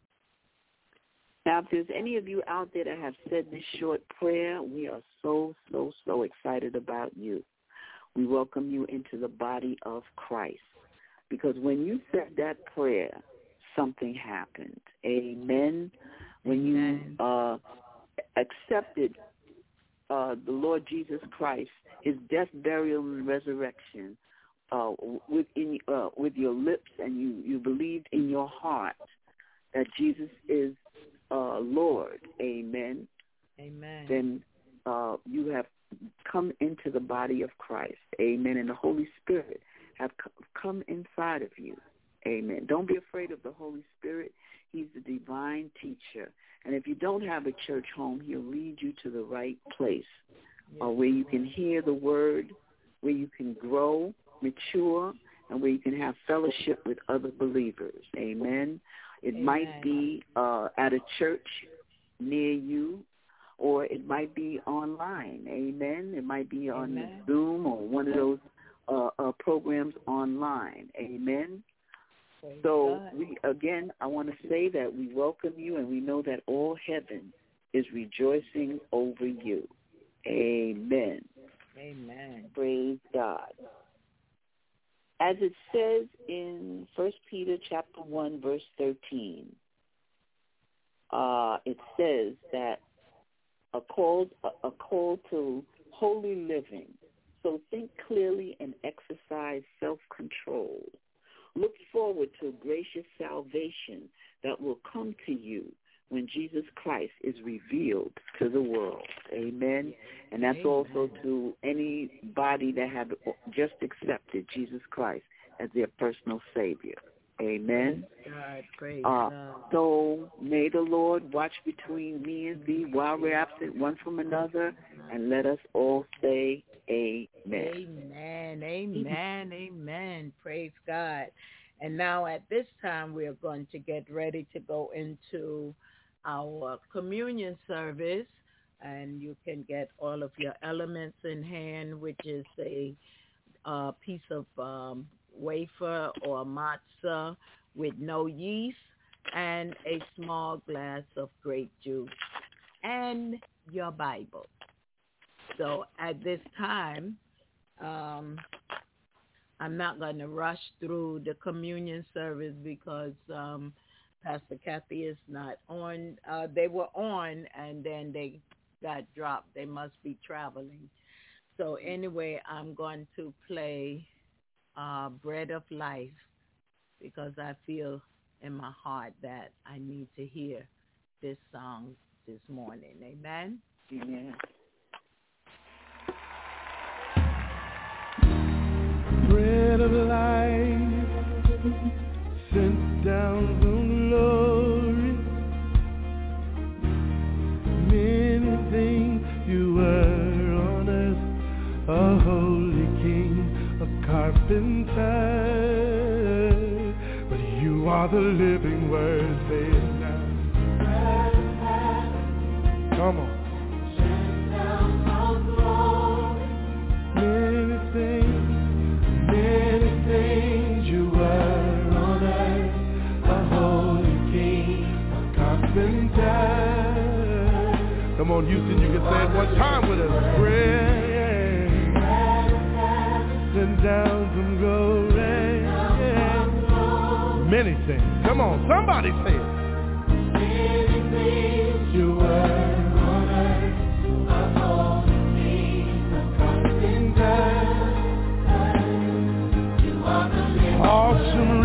Now, if there's any of you out there that have said this short prayer, we are so excited about you. We welcome you into the body of Christ. Because when you said that prayer, something happened. Amen. When you accepted the Lord Jesus Christ, his death, burial, and resurrection with your lips, and you believed in your heart that Jesus is Lord, amen. Amen. Then you have come into the body of Christ, amen, and the Holy Spirit have come inside of you, Amen. Don't be afraid of the Holy Spirit. He's the divine teacher. And if you don't have a church home, he'll lead you to the right place where you can hear the word, where you can grow, mature, and where you can have fellowship with other believers. Amen. It might be at a church near you, or it might be online. Amen. It might be on Zoom or one of those programs online. Amen. So, I want to say that we welcome you, and we know that all heaven is rejoicing over you. Amen. Amen. Praise God. As it says in 1 Peter chapter 1, verse 13, it says that a call to holy living. So think clearly and exercise self-control. Look forward to gracious salvation that will come to you when Jesus Christ is revealed to the world. Amen. And that's also to anybody that have just accepted Jesus Christ as their personal Savior. Amen. Praise God. So may the Lord watch between me and thee while we're absent one from another, and let us all say amen. Amen. Amen. Amen. Praise God. And now at this time, we are going to get ready to go into our communion service, and you can get all of your elements in hand, which is a piece of wafer or matzah with no yeast, and a small glass of grape juice, and your Bible. So at this time, I'm not going to rush through the communion service because Pastor Kathy is not on. They were on, and then they got dropped. They must be traveling. So anyway, I'm going to play Bread of Life because I feel in my heart that I need to hear this song this morning. Amen? Amen. Bread of life, sent down from glory. Many things you were on earth, a holy king, a carpenter. But you are the living word, say it now. Come on. Many things you were on earth, a holy king, a carpenter. Come on, Houston, you can say it one time with us. Bread, sent down from glory. Many things. Come on, somebody say it. Many things you were on earth, a holy king, a carpenter. Awesome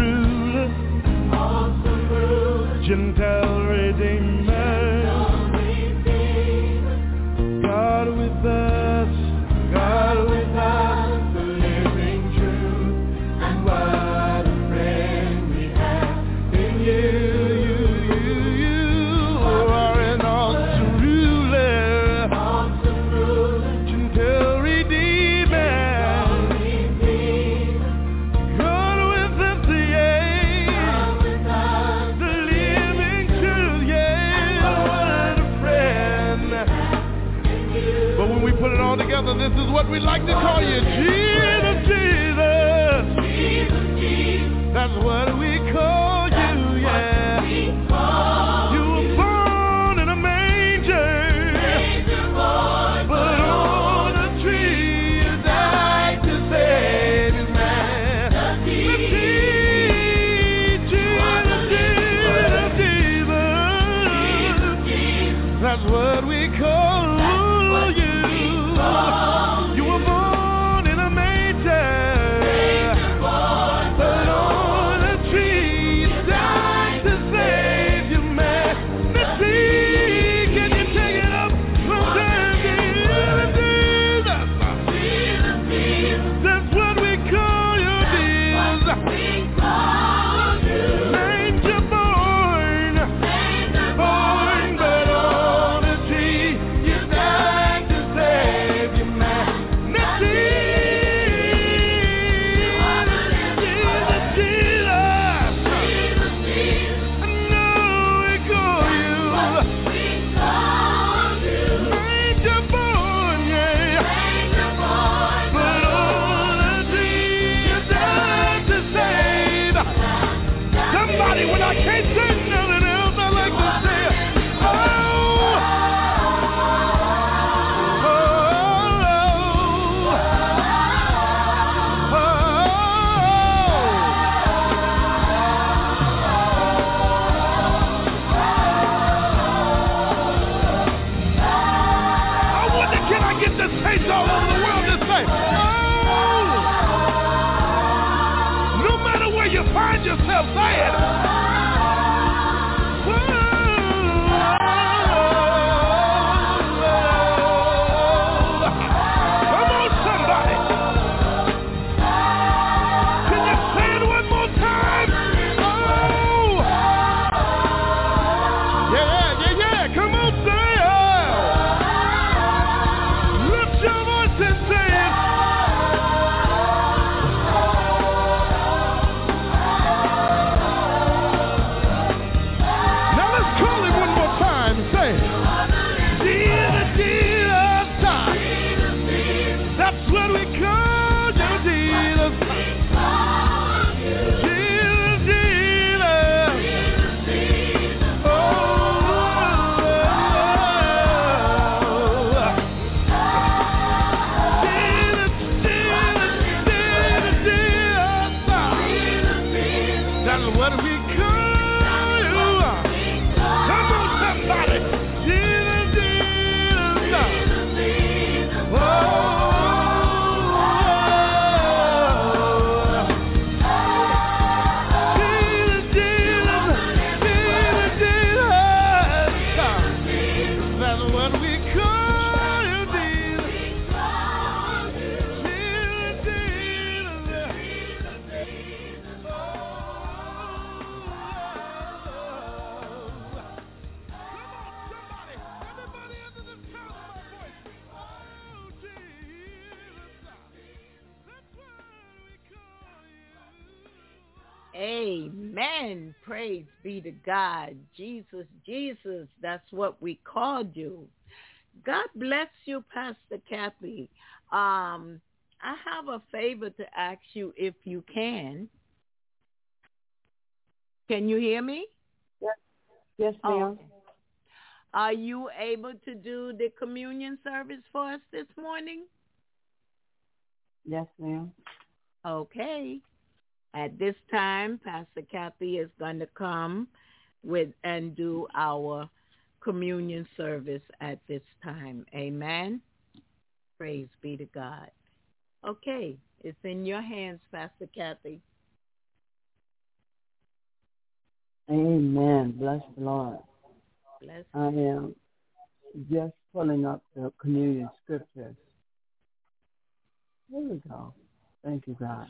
ruler, Gentile redeemer, God with us, the living truth, and what a friend we have in you. You are an awesome ruler, Gentile redeemer. Together, this is what we like to call you, Jesus, Jesus, Jesus, Jesus. That's what we call you, yeah. You were born in a manger, but on a tree you died to save his man. Jesus, that's what we call you. You were born in a manger, but on a tree saints all over the world to say, oh! No matter where you find yourself, say it. Amen. Praise be to God. Jesus, Jesus, that's what we called you. God bless you, Pastor Kathy. I have a favor to ask you if you can. Can you hear me? Yes, ma'am. Okay. Are you able to do the communion service for us this morning? Yes, ma'am. Okay. At this time, Pastor Kathy is going to come with and do our communion service at this time. Amen. Praise be to God. Okay, it's in your hands, Pastor Kathy. Amen. Bless the Lord. Bless. I am just pulling up the communion scriptures. Here we go. Thank you, God.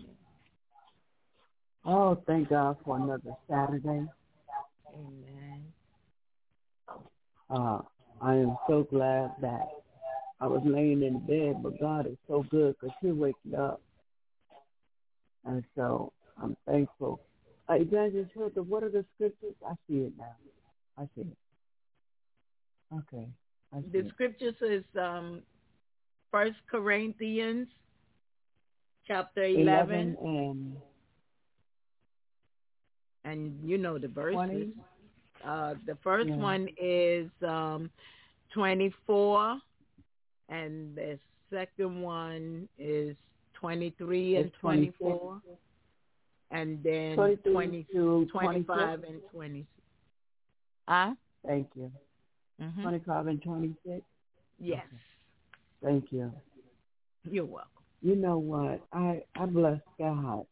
Oh, thank God for another Saturday. Amen. I am so glad that I was laying in bed, but God is so good because He wakes me up. And so I'm thankful. Evangelist Hilda, what are the scriptures? I see it now. I see it. Okay. The scriptures is 1 Corinthians chapter 11 and you know the verses. 20? The first one is 24, and the second one is 23 and 24, and then 25 and 26. Thank you. 25 and 26? Yes. Okay. Thank you. You're welcome. You know what? I bless God.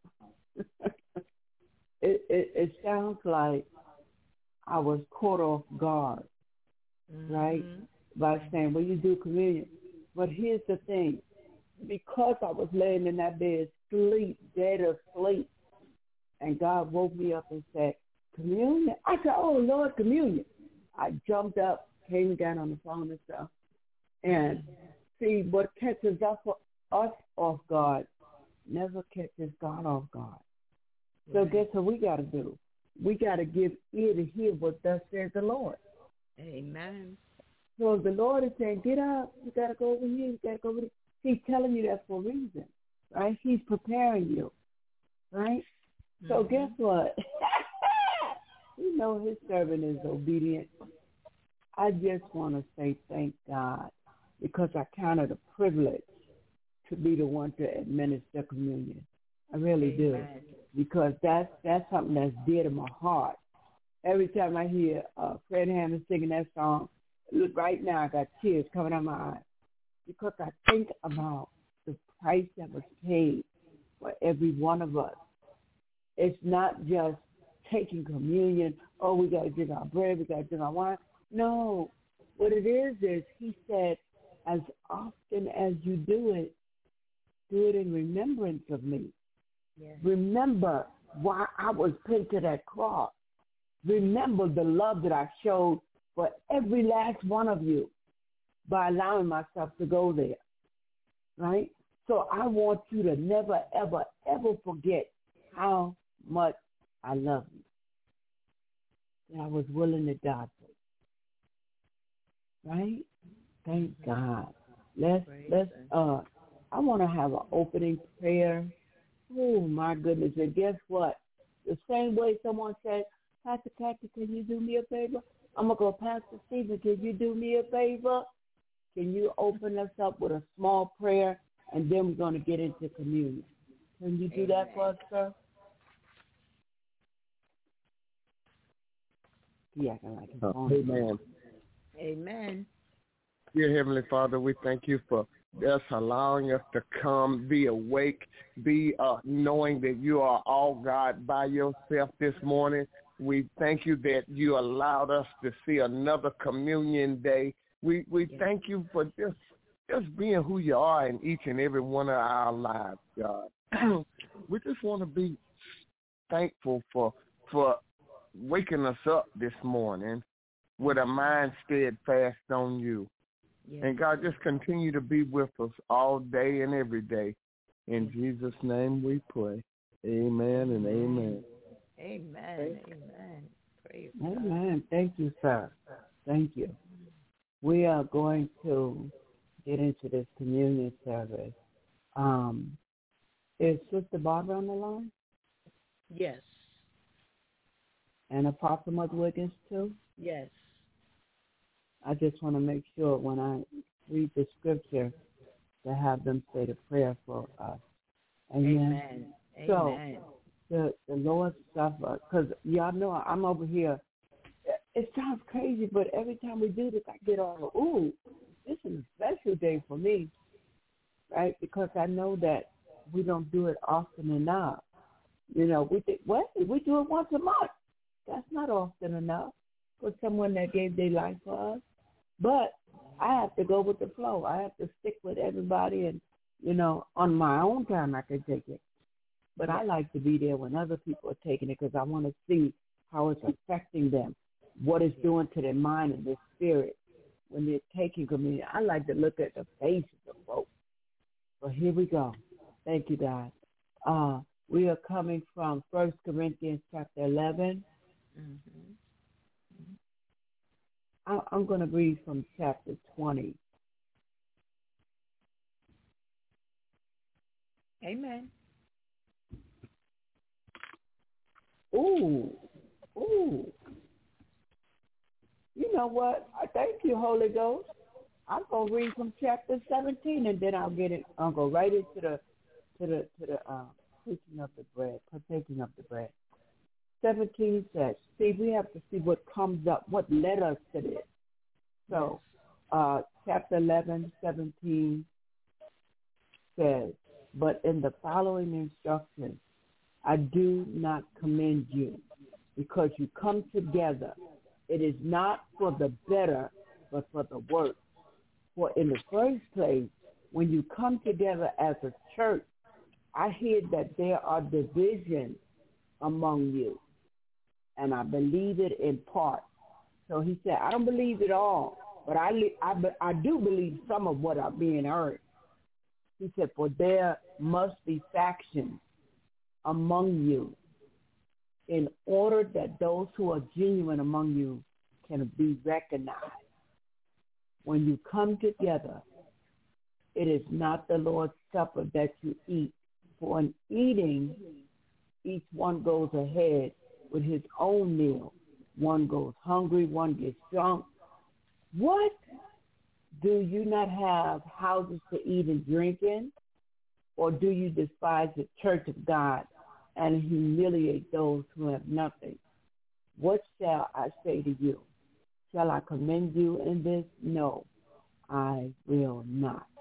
It sounds like I was caught off guard, right? By saying, well, you do communion. But here's the thing. Because I was laying in that bed, dead asleep, and God woke me up and said, communion? I said, oh, Lord, communion. I jumped up, came down on the phone and stuff. And see, what catches us off guard never catches God off guard. So guess what we got to do? We got to give ear to hear what thus says the Lord. Amen. So if the Lord is saying, get up, you got to go over here, you got to go over there. He's telling you that for a reason, right? He's preparing you, right? So guess what? You know his servant is obedient. I just want to say thank God because I count it a privilege to be the one to administer communion. I really do. Because that's something that's dear to my heart. Every time I hear Fred Hammond singing that song, right now I got tears coming out my eyes. because I think about the price that was paid for every one of us. It's not just taking communion. Oh, we got to drink our bread, we got to drink our wine. No, what it is he said, as often as you do it in remembrance of me. Yes. Remember why I was pinned to that cross. Remember the love that I showed for every last one of you by allowing myself to go there, right? So I want you to never, ever, ever forget how much I love you. And I was willing to die for you, right? Thank God. I want to have an opening prayer. Oh, my goodness. And guess what? The same way someone said, Pastor Kathy, can you do me a favor? I'm going to go, Pastor Stephen, can you do me a favor? Can you open us up with a small prayer, and then we're going to get into communion. Can you do that for us, sir? Yeah, I like it. Amen. Amen. Dear Heavenly Father, we thank you for just allowing us to come, be awake, be knowing that you are all God by yourself this morning. We thank you that you allowed us to see another communion day. We thank you for just being who you are in each and every one of our lives, God. We just want to be thankful for waking us up this morning with a mind steadfast on you. Yes. And God, just continue to be with us all day and every day. In Jesus' name we pray. Amen and amen. Amen. Amen. Praise Amen. God. Thank you, sir. Thank you. We are going to get into this communion service. Is Sister Barbara on the line? Yes. And Apostle Mother Wiggins too? Yes. I just want to make sure when I read the scripture to have them say the prayer for us. Amen. Amen. So the Lord's Supper, because y'all know I'm over here. It sounds crazy, but every time we do this, I get all, ooh, this is a special day for me, right? Because I know that we don't do it often enough. You know, we think, well, we do it once a month. That's not often enough for someone that gave their life for us. But I have to go with the flow. I have to stick with everybody, and, you know, on my own time I can take it. But I like to be there when other people are taking it because I want to see how it's affecting them, what it's doing to their mind and their spirit when they're taking communion. I like to look at the faces of folks. So here we go. Thank you, God. We are coming from 1 Corinthians chapter 11. Mm-hmm. I'm going to read from chapter 20. Amen. Ooh. You know what? I thank you, Holy Ghost. I'm going to read from chapter 17, and then I'll go right into the taking of the bread, partaking of the bread. 17 says, see, we have to see what comes up, what led us to this. So, chapter 11, 17 says, but in the following instructions, I do not commend you because you come together. It is not for the better, but for the worse. For in the first place, when you come together as a church, I hear that there are divisions among you. And I believe it in part. So he said, I don't believe it all, but I do believe some of what are being heard. He said, for there must be factions among you in order that those who are genuine among you can be recognized. When you come together, it is not the Lord's Supper that you eat. For in eating, each one goes ahead with his own meal. One goes hungry, one gets drunk. What? Do you not have houses to eat and drink in? Or do you despise the church of God and humiliate those who have nothing? What shall I say to you? Shall I commend you in this? No, I will not.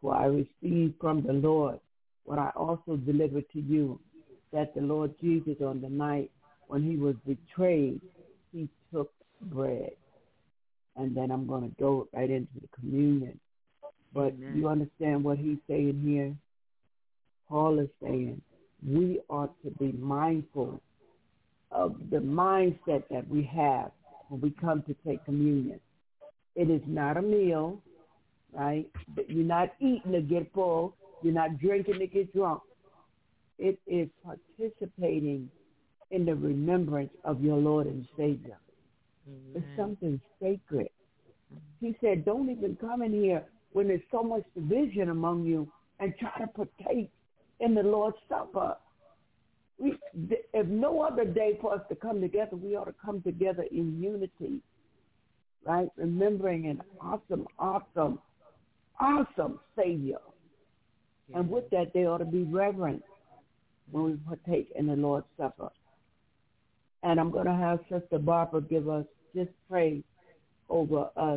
For I received from the Lord what I also delivered to you, that the Lord Jesus on the night when he was betrayed, he took bread. And then I'm going to go right into the communion. But Amen. You understand what he's saying here? Paul is saying we ought to be mindful of the mindset that we have when we come to take communion. It is not a meal, right? You're not eating to get full. You're not drinking to get drunk. It is participating in the remembrance of your Lord and Savior. Amen. It's something sacred. He said, don't even come in here when there's so much division among you and try to partake in the Lord's Supper. If no other day for us to come together, we ought to come together in unity, right? Remembering an awesome, awesome, awesome Savior. Yeah. And with that, they ought to be reverent when we partake in the Lord's Supper. And I'm going to have Sister Barbara give us, just pray over us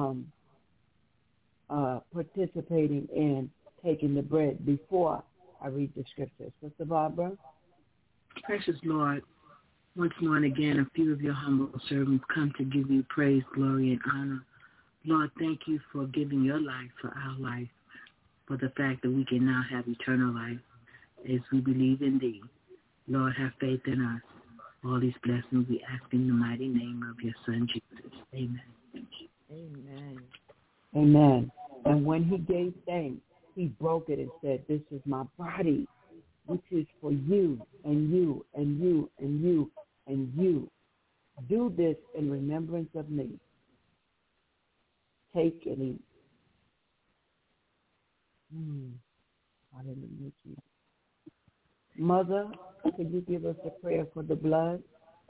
participating in taking the bread before I read the scriptures. Sister Barbara? Precious Lord, once more and again, a few of your humble servants come to give you praise, glory, and honor. Lord, thank you for giving your life for our life, for the fact that we can now have eternal life as we believe in thee. Lord, have faith in us. All these blessings we ask in the mighty name of your Son, Jesus. Amen. Amen. Amen. And when he gave thanks, he broke it and said, this is my body, which is for you and you and you and you and you. Do this in remembrance of me. Take and eat. Hallelujah, Jesus. Mother, could you give us a prayer for the blood?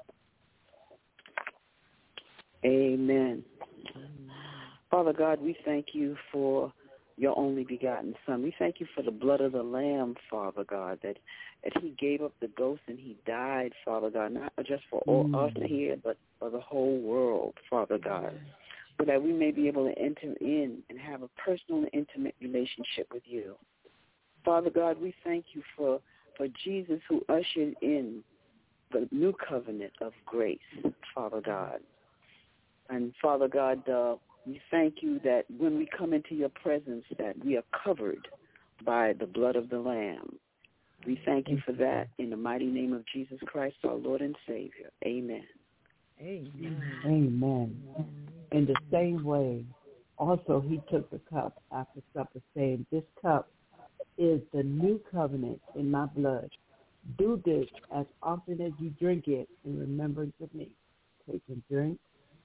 Amen. Father God, we thank you for your only begotten Son. We thank you for the blood of the Lamb, Father God, that he gave up the ghost and he died, Father God, not just for all us here, but for the whole world, Father God, so that we may be able to enter in and have a personal and intimate relationship with you. Father God, we thank you for Jesus, who ushered in the new covenant of grace, Father God. And Father God, we thank you that when we come into your presence, that we are covered by the blood of the Lamb. We thank you for that in the mighty name of Jesus Christ, our Lord and Savior. Amen. Amen. Amen. In the same way, also he took the cup after supper, saying, this cup is the new covenant in my blood. Do this as often as you drink it in remembrance of me. Take and drink.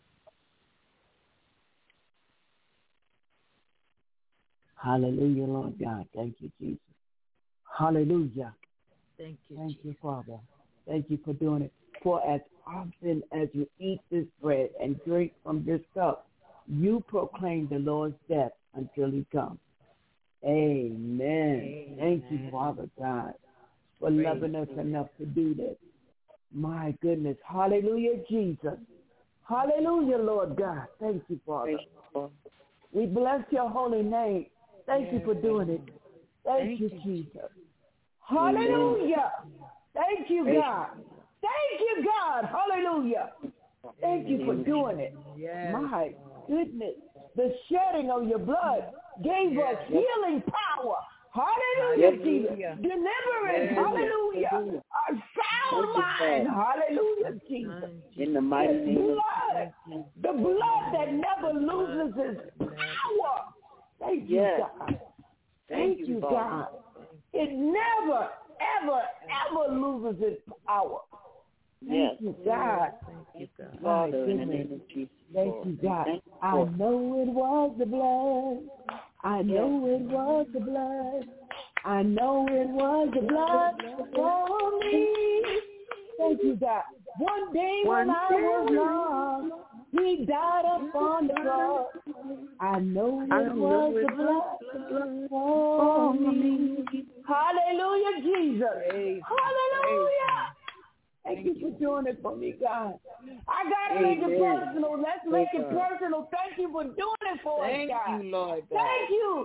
Hallelujah, Lord God. Thank you, Jesus. Hallelujah. Thank you, Thank Jesus. you, Father. Thank you for doing it. For as often as you eat this bread and drink from this cup, you proclaim the Lord's death until he comes. Amen. Amen. Thank you, Father God, for loving us enough to do this. My goodness. Hallelujah, Jesus. Hallelujah, Lord God. Thank you, Father. We bless your holy name. Thank you for doing it. Thank you, Jesus. Hallelujah. Thank you, God. Thank you, God. Hallelujah. Thank you for doing it. My goodness. The shedding of your blood gave us healing power. Hallelujah, Jesus. Deliverance. Hallelujah. A sound mind. Hallelujah, Jesus. In the mighty name of Jesus. The blood that never loses its power. Thank you, God. Thank you, God. It never, ever, ever loses its power. Thank you, God. Thank you, Father, in the name of Jesus. Thank you, God. I know it was the blood. I know it was the blood. I know it was the blood for me. Thank you, God. One day when I was lost, he died upon the cross. I know it was the blood for me. Hallelujah, Jesus. Hallelujah. Thank you for doing it for me, God. I got to make it personal. Let's make it personal. Thank you for doing it for us, God. Thank you, Lord God. Thank you.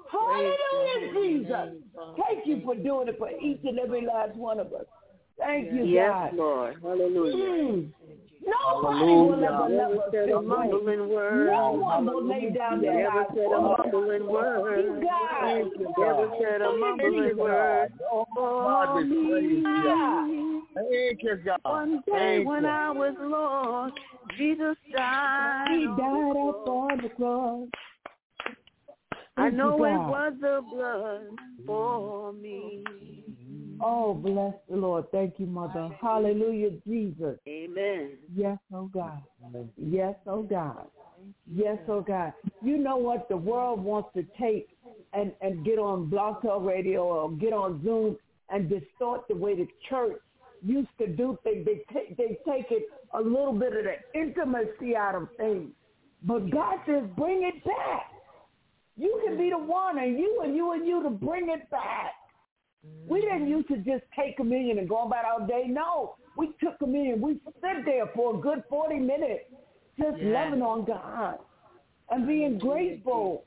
Hallelujah, Jesus. Thank you for doing it for each and every last one of us. Thank you, yes, God. Lord. Hallelujah. Nobody will ever Never let us said a away. mumbling word. No one will lay down their Never lives said a for us. mumbling word. God. Never said a mumbling word. God, we praise you. Thank you, God. One day Thank when you. I was lost, Jesus died. He died up on the cross. I Thank know you, it God. was the blood for me. Oh, bless the Lord. Thank you, Mother. Hallelujah, Jesus. Amen. Yes, oh God. Yes, oh God. Yes, oh God. You know what the world wants to take and get on Blog Talk Radio or get on Zoom and distort the way the church used to do things. They take it a little bit of the intimacy out of things. But God says, bring it back. You can be the one, and you to bring it back. We didn't used to just take communion and go about our day. No, we took communion. We stood there for a good 40 minutes just loving on God and being grateful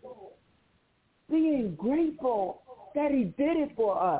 that he did it for us.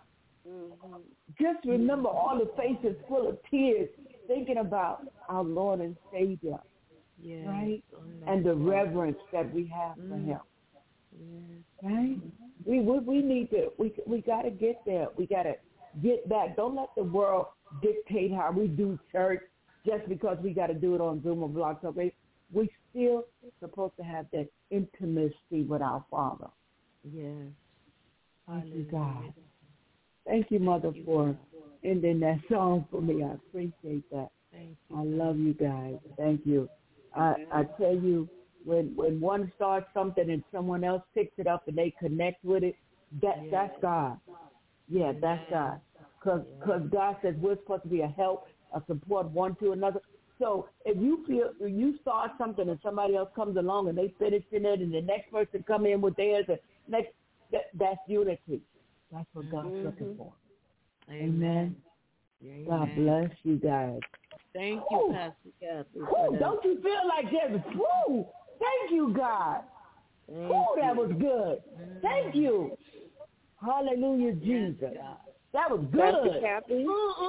Just remember all the faces full of tears thinking about our Lord and Savior, right? And the reverence that we have for him. Right? We need to, we got to get there. We got to get back. Don't let the world dictate how we do church just because we got to do it on Zoom or Blog Talk Radio. We still supposed to have that intimacy with our Father. Yes. Thank you, God. Thank you, Mother, for ending that song for me. I appreciate that. Thank you. I love you guys. Thank you. I tell you, when one starts something and someone else picks it up and they connect with it, that's God. Yeah, that's God. Because God says we're supposed to be a help, a support one to another. So if you start something and somebody else comes along and they finish in it and the next person come in with theirs, and that's unity. That's what God's looking for. Amen. God bless you guys. Thank you, Pastor Kathy. Don't you feel like this? Woo! Thank you, God. That was good. Thank you. Hallelujah, Jesus. That was good. Pastor Kathy?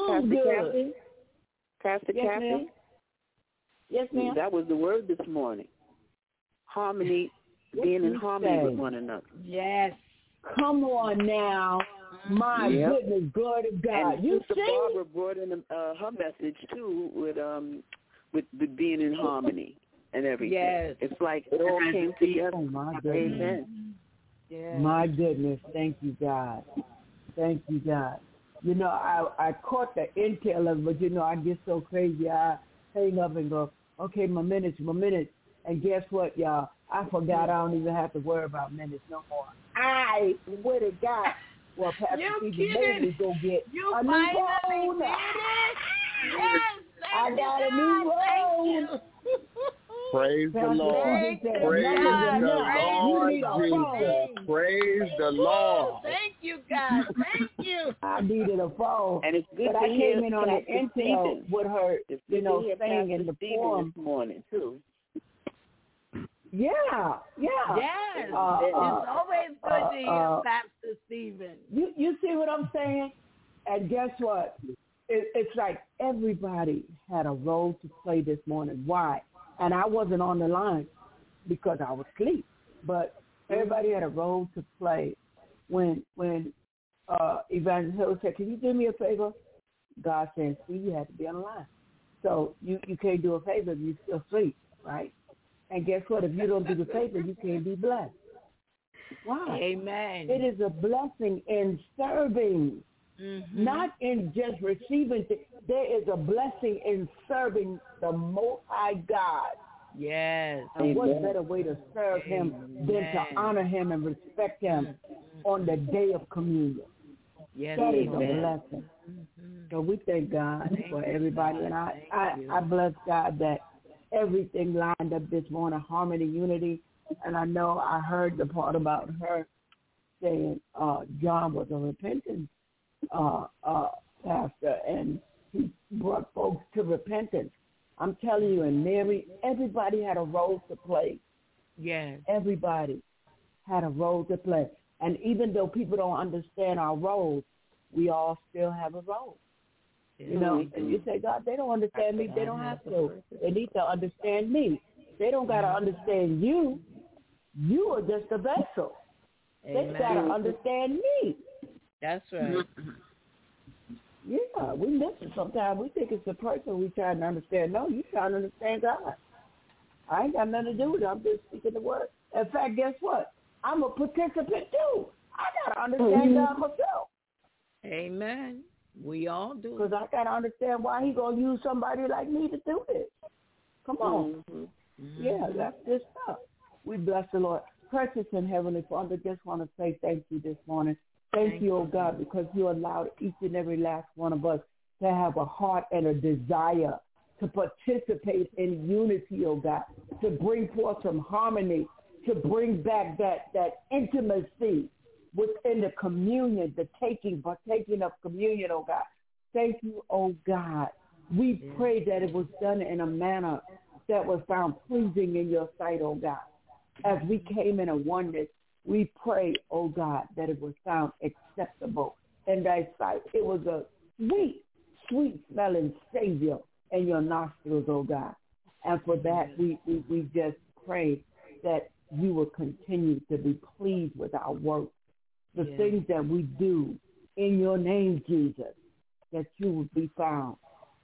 Pastor Yes, Kathy? ma'am. Yes, ma'am. That was the word this morning. Harmony, being in harmony with one another. Yes. Come on now. My goodness, glory to God. And You Sister see? Barbara brought in her message too with being in harmony and everything. Yes. It's like it all came together. Oh my goodness. Amen. Yes. My goodness. Thank you, God. Thank you, God. You know, I caught the intel of it, but, you know, I get so crazy. I hang up and go, okay, my minutes. And guess what, y'all? I forgot I don't even have to worry about minutes no more. I swear to God. Well, Pastor Stephen made me go get a new phone. Yes. I got a new phone. Praise the Lord. Praise the Lord, Jesus. Praise the Lord. Thank you, God. Thank you. I needed a phone. And it's good but to I hear came in on the intel with her, you know, saying in the forum. This morning, too. Yeah. Yes. It's always good to hear Pastor Stephen. You see what I'm saying? And guess what? It's like everybody had a role to play this morning. Why? And I wasn't on the line because I was asleep. But everybody had a role to play. When Evangelist Hill said, can you do me a favor? God said, see, you have to be on the line. So you can't do a favor if you're still asleep, right? And guess what? If you don't do the favor, you can't be blessed. Why? Amen. It is a blessing in serving, not in just receiving. There is a blessing in serving the Most High God. Yes. And what better way to serve him than to honor him and respect him on the day of communion? Yes. That is a blessing. So we thank God for everybody. And I bless God that everything lined up this morning, harmony, unity. And I know I heard the part about her saying John was a repentant pastor, and he brought folks to repentance. I'm telling you, and Mary, everybody had a role to play. Yes. Everybody. had a role to play. And even though people don't understand our roles, we all still have a role. You know, and you say, God, they don't understand me. They don't have to. They need to understand me. They don't got to understand you. You are just a vessel. They got to understand me. That's right. Yeah, we miss it sometimes. We think it's the person we trying to understand. No, you trying to understand God. I ain't got nothing to do with it. I'm just speaking the word. In fact, guess what? I'm a participant too. I got to understand God myself. Amen. We all do. Because I got to understand why he going to use somebody like me to do this. Come on. Yeah, that's good stuff. We bless the Lord. Precious and Heavenly Father, just want to say thank you this morning. Thank you, oh God, because you allowed each and every last one of us to have a heart and a desire to participate in unity, oh God, to bring forth some harmony, to bring back that intimacy within the communion, partaking of communion, oh God. Thank you, oh God. We pray that it was done in a manner that was found pleasing in your sight, oh God. As we came in a oneness, we pray, oh God, that it was found acceptable in thy sight. It was a sweet, sweet-smelling Savior in your nostrils, oh God. And for that, we just pray that you will continue to be pleased with our work, the things that we do in your name, Jesus, that you would be found.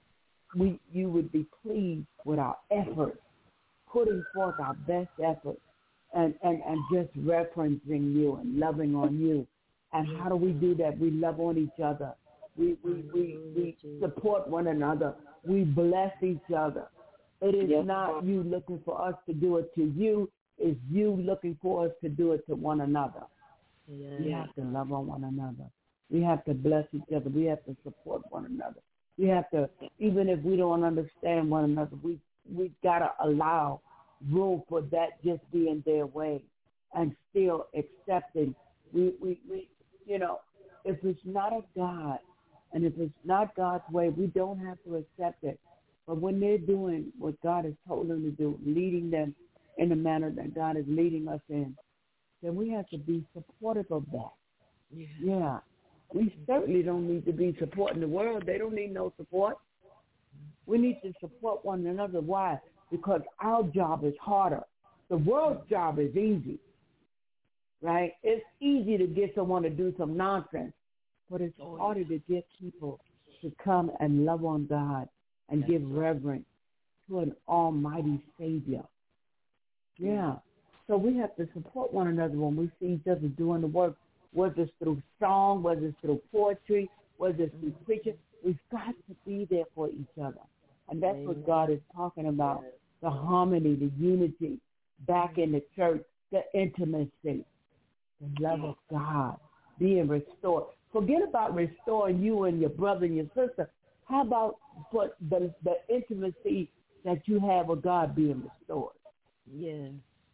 You would be pleased with our efforts, putting forth our best efforts, and just referencing you and loving on you. And how do we do that? We love on each other. We support one another. We bless each other. It is not you looking for us to do it to you. It's you looking for us to do it to one another. We have to love on one another. We have to bless each other. We have to support one another. We have to, even if we don't understand one another, we got to allow room for that just being their way and still accepting. We you know, if it's not of God and if it's not God's way, we don't have to accept it. But when they're doing what God has told them to do, leading them in the manner that God is leading us in, then we have to be supportive of that. Yeah. We certainly don't need to be supporting the world. They don't need no support. We need to support one another. Why? Because our job is harder. The world's job is easy, right? It's easy to get someone to do some nonsense, but it's harder to get people to come and love on God and give reverence to an almighty Savior. Yeah. So we have to support one another when we see each other doing the work, whether it's through song, whether it's through poetry, whether it's through preaching. We've got to be there for each other. And that's what God is talking about, the harmony, the unity back in the church, the intimacy, the love of God being restored. Forget about restoring you and your brother and your sister. How about the intimacy that you have with God being restored? Yeah.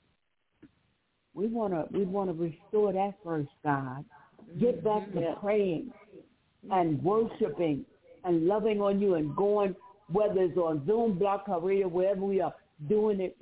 We want to restore that first, God. Get back to praying and worshiping and loving on you and going, whether it's on Zoom, Blog Talk Radio, wherever we are, doing it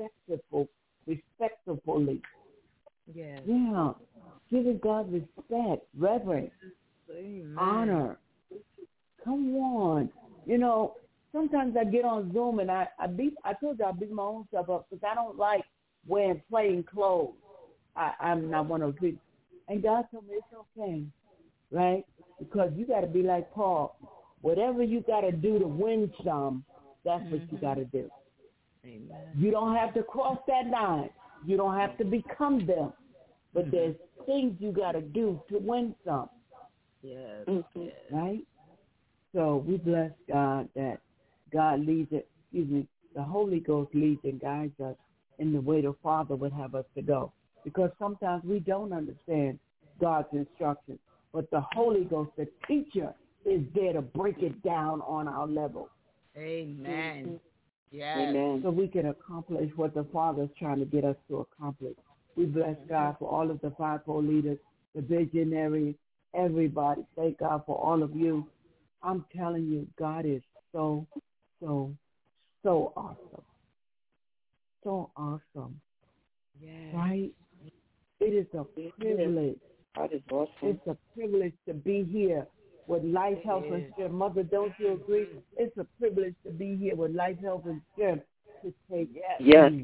respectfully. Yeah. Yeah. Giving God respect, reverence, honor. Come on. You know, sometimes I get on Zoom and I told you I beat my own self up because I don't like wearing plain clothes. I'm not one of those people. And God told me it's okay, right? Because you got to be like Paul. Whatever you got to do to win some, that's what you got to do. Amen. You don't have to cross that line. You don't have to become them. But there's things you got to do to win some. Yes. Right? So we bless God that God leads it, the Holy Ghost leads and guides us in the way the Father would have us to go. Because sometimes we don't understand God's instructions. But the Holy Ghost, the teacher, is there to break it down on our level. Amen. Yes. Amen. So we can accomplish what the Father is trying to get us to accomplish. We bless God for all of the fivefold leaders, the visionaries, everybody. Thank God for all of you. I'm telling you, God is so, so, so awesome. So awesome. Yes. Right? It is a privilege. God is awesome. It's a privilege to be here with Life, Health, and Strength. Mother, don't you agree? It's a privilege to be here with Life, Health, and Strength to take Yes.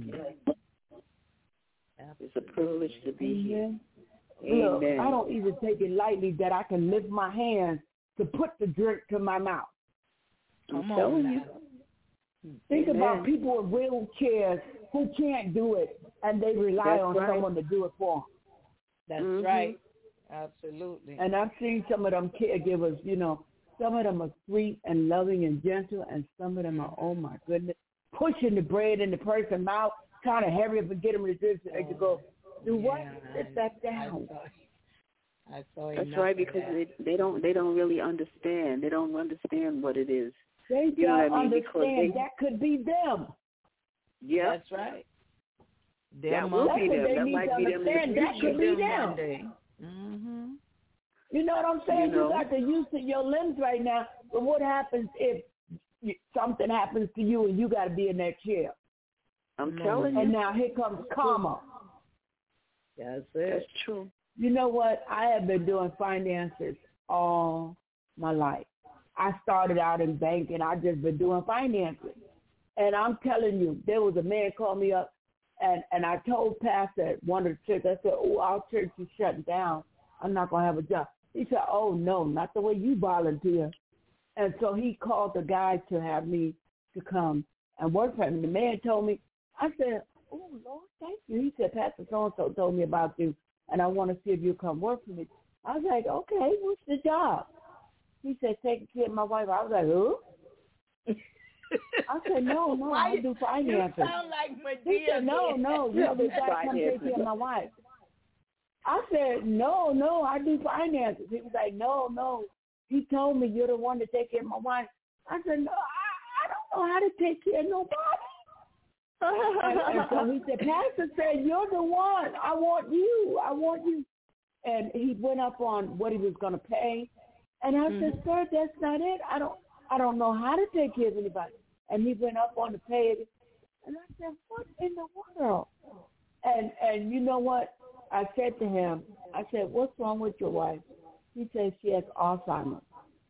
It's a privilege to be here. Look, Amen. I don't even take it lightly that I can lift my hands to put the drink to my mouth. I'm telling you. Think about people in wheelchairs who can't do it, and they rely on someone to do it for them. That's right. Absolutely. And I've seen some of them caregivers, you know, some of them are sweet and loving and gentle, and some of them are, oh, my goodness, pushing the bread in the person's mouth, trying to hurry up and get them to do it so they can go, do what? Sit that down. I saw That's right, because they don't really understand. They don't understand what it is. They you know don't what I mean? understand. That could be them. Yeah. That's right. That will be them. That might be them. That could be them. Mm-hmm. You know what I'm saying? You know? You got the use of your limbs right now, but what happens if something happens to you and you got to be in that chair? I'm telling you. And now here comes karma. That's it. That's true. You know what? I have been doing finances all my life. I started out in banking. I just been doing finances. And I'm telling you, there was a man called me up, and I told Pastor at one of the churches, I said, oh, our church is shutting down. I'm not going to have a job. He said, oh, no, not the way you volunteer. And so he called the guy to have me to come and work for him. The man told me, I said, oh, Lord, thank you. He said, Pastor so-and-so told me about you, and I want to see if you come work for me. I was like, okay, what's the job? He said, taking care of my wife. I was like, who? I said, no, I do finances. You sound like He said, no, they got to come take care of my wife. I said, no, I do finances. He was like, no. He told me you're the one to take care of my wife. I said, no, I don't know how to take care of nobody. And so he said, Pastor said, you're the one. I want you. And he went up on what he was going to pay. And I said, sir, that's not it. I don't know how to take care of anybody. And he went up on the pay. And I said, what in the world? And you know what? I said to him, I said, what's wrong with your wife? He said she has Alzheimer's.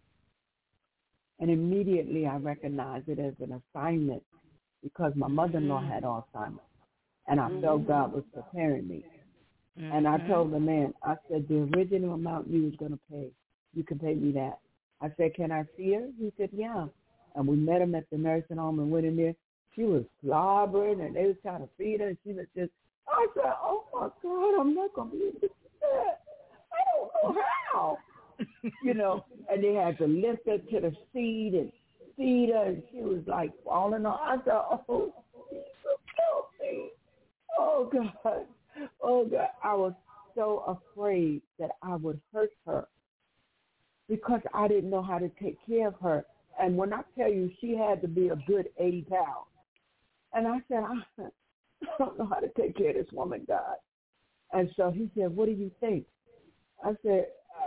And immediately I recognized it as an assignment because my mother-in-law had Alzheimer's. And I felt God was preparing me. And I told the man, I said, the original amount you was going to pay, you can pay me that. I said, can I see her? He said, yeah. And we met him at the nursing home and went in there. She was slobbering, and they was trying to feed her, and she was just, I said, oh, my God, I'm not going to be able to do that. I don't know how. You know, and they had to lift her to the seat and feed her, and she was like falling off. I said, oh, Jesus, help me. Oh, God. I was so afraid that I would hurt her because I didn't know how to take care of her. And when I tell you, she had to be a good 80 pounds. And I said, I don't know how to take care of this woman, God. And so he said, what do you think? I said,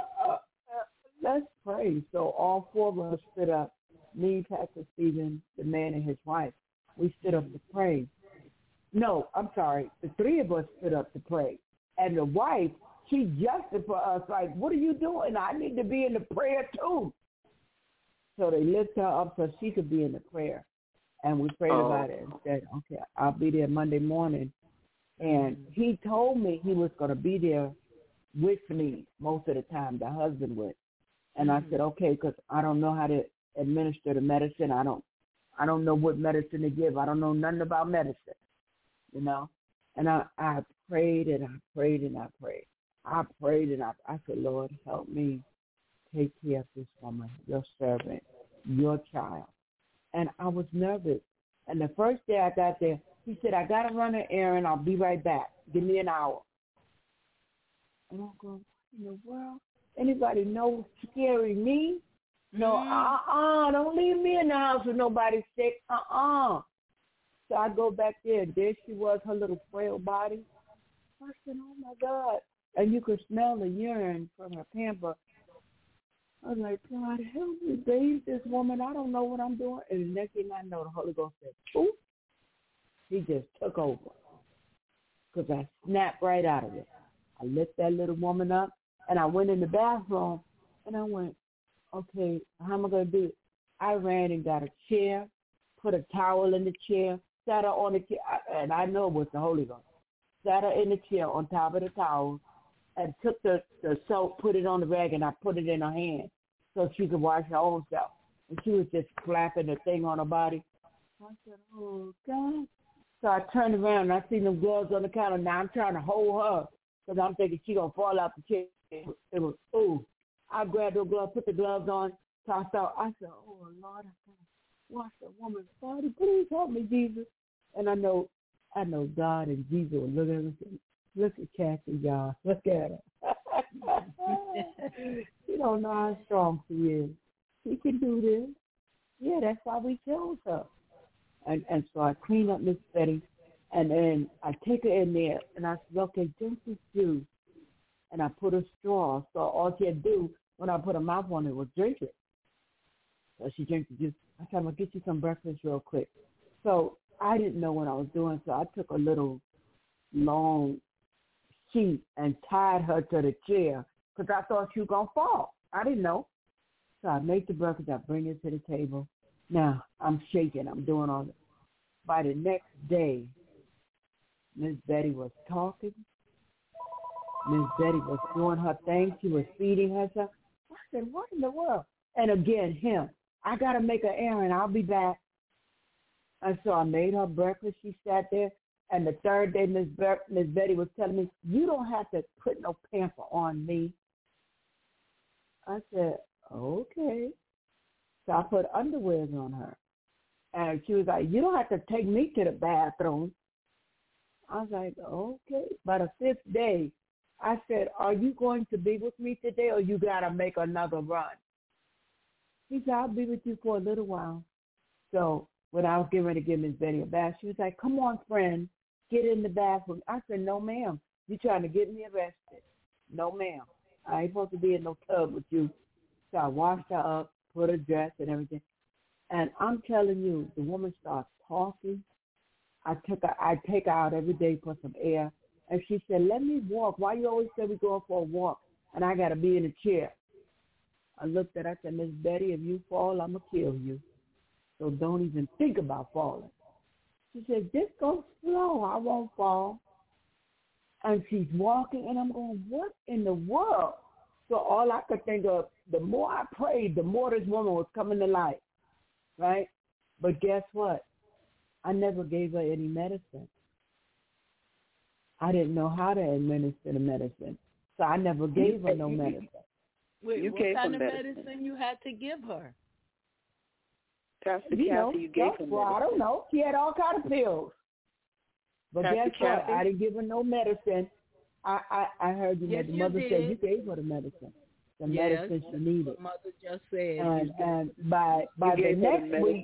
let's pray. So all four of us stood up, me, Pastor Stephen, the man and his wife. We stood up to pray. No, I'm sorry. The three of us stood up to pray. And the wife, she adjusted for us like, what are you doing? I need to be in the prayer too. So they lifted her up so she could be in the prayer. And we prayed about it and said, okay, I'll be there Monday morning. And he told me he was going to be there with me most of the time, the husband would. And I said, okay, because I don't know how to administer the medicine. I don't know what medicine to give. I don't know nothing about medicine, you know. And I prayed and I prayed and I prayed. I prayed and I said, Lord, help me take care of this woman, your servant, your child. And I was nervous. And the first day I got there, he said, I got to run an errand. I'll be right back. Give me an hour. And I'm going, what in the world? Anybody know what's scaring me? No, don't leave me in the house with nobody sick. So I go back there, and there she was, her little frail body. I said, oh, my God. And you could smell the urine from her pamper. I was like, God, help me, bathe this woman. I don't know what I'm doing. And the next thing I know, the Holy Ghost said, ooh. He just took over because I snapped right out of it. I lift that little woman up, and I went in the bathroom, and I went, okay, how am I going to do it? I ran and got a chair, put a towel in the chair, sat her on the chair, and I know it was the Holy Ghost. Sat her in the chair on top of the towel and took the soap, put it on the rag, and I put it in her hand so she could wash her own self. And she was just clapping the thing on her body. I said, oh, God. So I turned around, and I seen them gloves on the counter. Now I'm trying to hold her because I'm thinking she's going to fall out the chair. It was, ooh. I grabbed her gloves, put the gloves on. So I said, oh, Lord, I can't wash a woman's body. Please help me, Jesus. And I know God and Jesus will look at me and say, look at Kathy, y'all. Look at her. She don't know how strong she is. She can do this. Yeah, that's why we chose her. And so I clean up Miss Betty, and then I take her in there, and I said, okay, drink this juice. And I put a straw, so all she had to do when I put her mouth on it was drink it. So she drank the juice. I said, I'm going to get you some breakfast real quick. So I didn't know what I was doing, so I took a little long sheet and tied her to the chair because I thought she was going to fall. I didn't know. So I made the breakfast. I bring it to the table. Now, I'm shaking. I'm doing all this. By the next day, Miss Betty was talking. Miss Betty was doing her thing. She was feeding herself. I said, what in the world? And again, him. I got to make an errand. I'll be back. And so I made her breakfast. She sat there. And the third day, Miss Betty was telling me, you don't have to put no pamper on me. I said, okay. So I put underwears on her. And she was like, you don't have to take me to the bathroom. I was like, okay. By the fifth day, I said, are you going to be with me today or you got to make another run? He said, I'll be with you for a little while. So when I was getting ready to give Miss Betty a bath, she was like, come on, friend, get in the bathroom. I said, no, ma'am. You trying to get me arrested? No, ma'am. I ain't supposed to be in no tub with you. So I washed her up, put her dress and everything. And I'm telling you, the woman starts talking. I take her out every day for some air. And she said, let me walk. Why you always say we going for a walk? And I got to be in a chair. I looked at her, I said, Miss Betty, if you fall, I'm going to kill you. So don't even think about falling. She said, just go slow. I won't fall. And she's walking, and I'm going, what in the world? So all I could think of, the more I prayed, the more this woman was coming to life, right? But guess what? I never gave her any medicine. I didn't know how to administer the medicine, so I never gave her no medicine. Wait, what kind of medicine you had to give her? Pastor Kathy, you gave her medicine. I don't know. She had all kinds of pills. But Pastor guess what? Kathy? I didn't give her no medicine. I heard you. Yes, the mother said you gave her the medicine. The medicine she needed. What mother just said. And by the next week,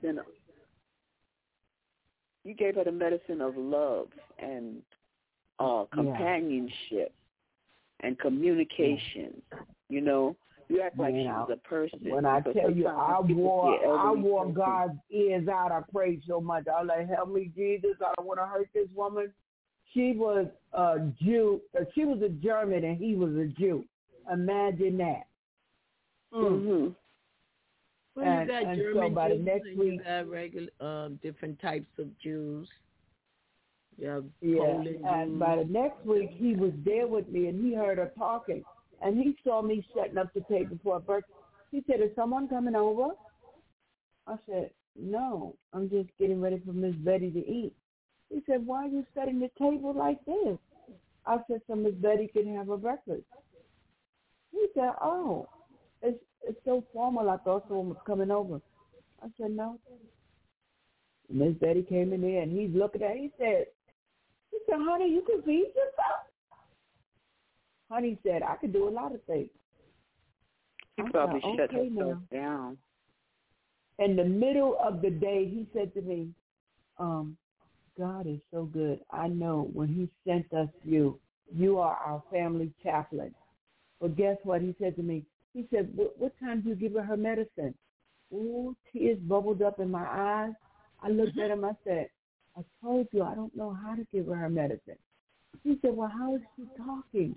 you gave her the medicine of love and companionship and communication. You know, you act like she was a person. When I tell you, I wore God's ears out. I prayed so much. I was like, help me, Jesus. I don't want to hurt this woman. She was a Jew. She was a German, and he was a Jew. Imagine that. Mm-hmm. Well, you got German so by Jews the next and week, you got regular, different types of Jews. Yeah, Polish and Jews. by the next week, he was there with me, and he heard her talking, and he saw me setting up the table for a birthday. He said, is someone coming over? I said, no, I'm just getting ready for Miss Betty to eat. He said, why are you setting the table like this? I said, so Miss Betty can have her breakfast. He said, oh, it's so formal. I thought someone was coming over. I said, no. Miss Betty came in there, and he's looking at her. He said, honey, you can feed yourself? Honey said, I could do a lot of things. She probably shut herself down. In the middle of the day, he said to me, God is so good. I know when he sent us you are our family chaplain. But guess what? He said to me, he said, what time do you give her medicine? Oh, tears bubbled up in my eyes. I looked at him. I said, I told you I don't know how to give her medicine. He said, well, how is she talking?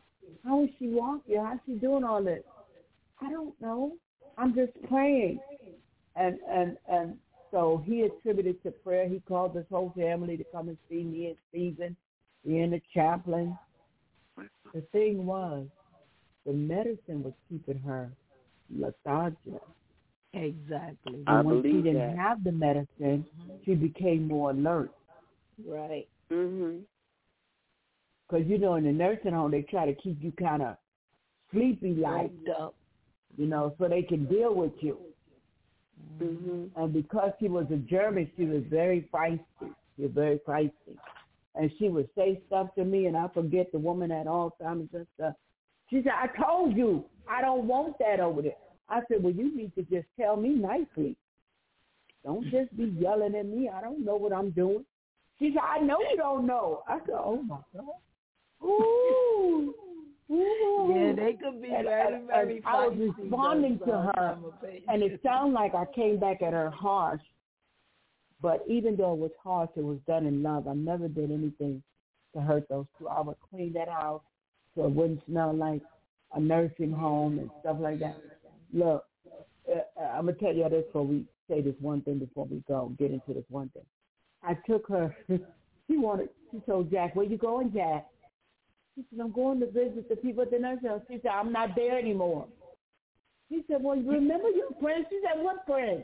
How is she walking? How's she doing all this? I don't know. I'm just praying. And so he attributed to prayer. He called his whole family to come and see me and Stephen, me and the chaplain. The thing was, the medicine was keeping her lethargic. Exactly. And when she didn't have the medicine, she became more alert. Right. Mhm. Because, you know, in the nursing home, they try to keep you kind of sleepy-like, up. you know, so they can deal with you. Mhm. And because she was a German, she was very feisty. She was very feisty. And she would say stuff to me, and I forget, the woman had Alzheimer's and stuff. She said, I told you, I don't want that over there. I said, well, you need to just tell me nicely. Don't just be yelling at me. I don't know what I'm doing. She said, I know you don't know. I said, oh, my God. Ooh. Ooh. Yeah, they could be very, very I was responding to her, and it sounded like I came back at her harsh. But even though it was harsh, it was done in love. I never did anything to hurt those two. I would clean that house so it wouldn't smell like a nursing home and stuff like that. Look, I'm going to tell you this before we say this one thing before we get into this one thing. I took her, she told Jack, where you going, Jack? She said, I'm going to visit the people at the nursing home. She said, I'm not there anymore. He said, well, remember your friend? She said, what friend?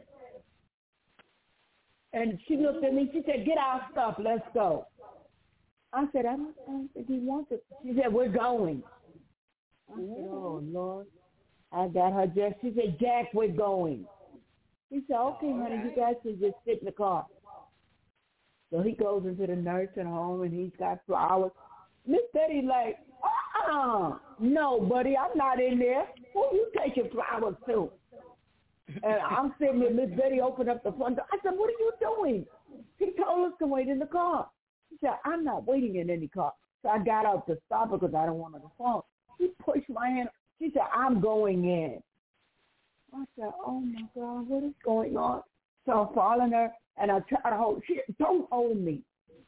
And she looked at me. She said, get our stuff. Let's go. I said, I don't think he wants it. She said, we're going. I said, oh, Lord. I got her dressed. She said, Jack, we're going. He said, okay, honey, you guys can just sit in the car. So he goes into the nursing home, and he's got flowers. Miss Betty like, no, buddy, I'm not in there. Who you taking flowers to? And I'm sitting there, Miss Betty opened up the front door. I said, what are you doing? He told us to wait in the car. She said, I'm not waiting in any car. So I got out to stop her because I don't want her to fall. She pushed my hand. She said, I'm going in. I said, oh, my God, what is going on? So I'm following her, and I try to hold. She don't hold me.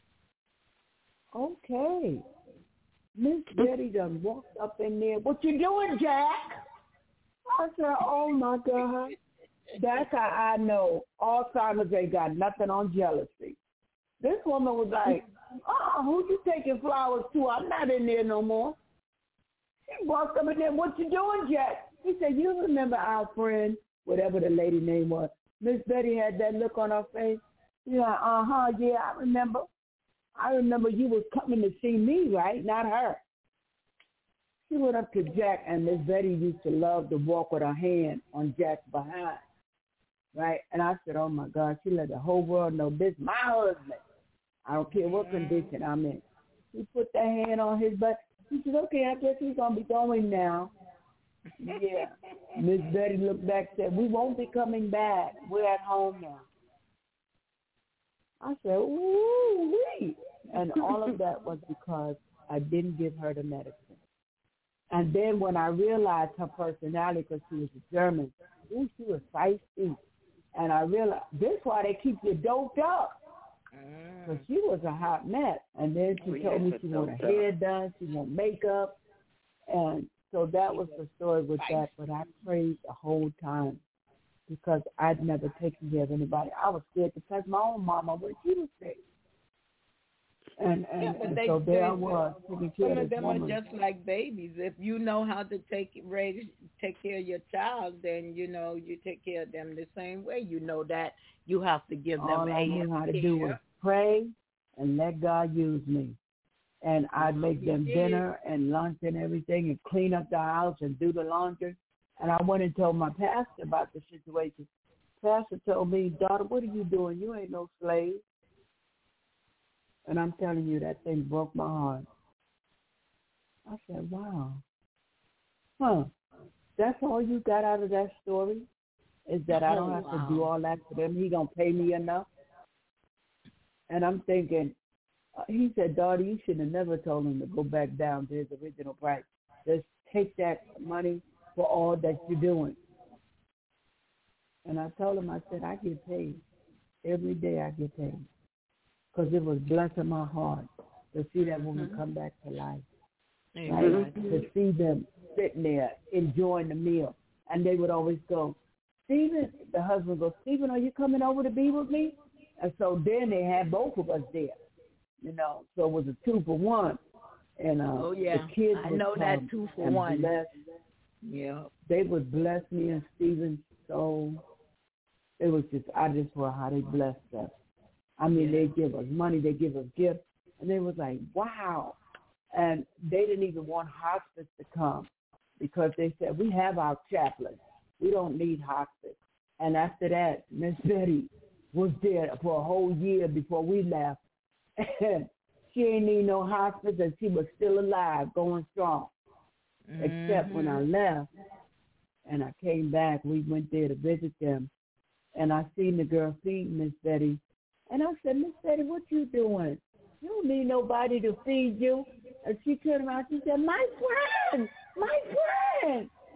Okay. Miss Betty done walked up in there. What you doing, Jack? I said, oh, my God. That's how I know Alzheimer's ain't got nothing on jealousy. This woman was like, who you taking flowers to? I'm not in there no more. She walked up in there. What you doing, Jack? He said, you remember our friend, whatever the lady name was. Miss Betty had that look on her face. She's like, yeah, I remember. I remember you was coming to see me, right? Not her. She went up to Jack, and Miss Betty used to love to walk with her hand on Jack's behind, right? And I said, oh, my God, she let the whole world know this my husband. I don't care what condition I'm in. She put that hand on his butt. She said, okay, I guess he's going to be going now. Yeah. Miss Betty looked back and said, we won't be coming back. We're at home now. I said, ooh-wee. And all of that was because I didn't give her the medicine. And then when I realized her personality, because she was a German, she was feisty. And I realized this is why they keep you doped up. Because she was a hot mess. And then she told me she wanted her hair done, she wanted makeup. And so that was the story with that. But I prayed the whole time because I'd never taken care of anybody. I was scared to touch my own mama when she was sick. And so there I was taking care some of of this them woman. are just like babies. If you know how to take care of your child, then you know you take care of them the same way. You know that you have to give them all I knew how to do was pray and let God use me. And I'd make them dinner and lunch and everything and clean up the house and do the laundry. And I went and told my pastor about the situation. Pastor told me, daughter, what are you doing? You ain't no slave. And I'm telling you, that thing broke my heart. I said, wow. That's all you got out of that story? Is that I don't have to do all that for them? He going to pay me enough? And I'm thinking, he said, daughter, you should have never told him to go back down to his original price. Just take that money for all that you're doing. And I told him, I said, I get paid. Every day I get paid. Because it was blessing my heart to see that woman come back to life. right? To see them sitting there enjoying the meal. And they would always go, Stephen, the husband would go, Stephen, are you coming over to be with me? And so then they had both of us there, you know. So it was a 2-for-1. And the kids I know that 2-for-1. Yeah, they would bless me and Stephen so. It was just, I just saw how they blessed us. I mean, they give us money, they give us gifts, and they was like, wow. And they didn't even want hospice to come because they said, we have our chaplain. We don't need hospice. And after that, Miss Betty was there for a whole year before we left. And she ain't need no hospice, and she was still alive, going strong. Except when I left and I came back, we went there to visit them, and I seen the girl feed Miss Betty. And I said, Miss Betty, what you doing? You don't need nobody to feed you. And she turned around, she said, my friend. I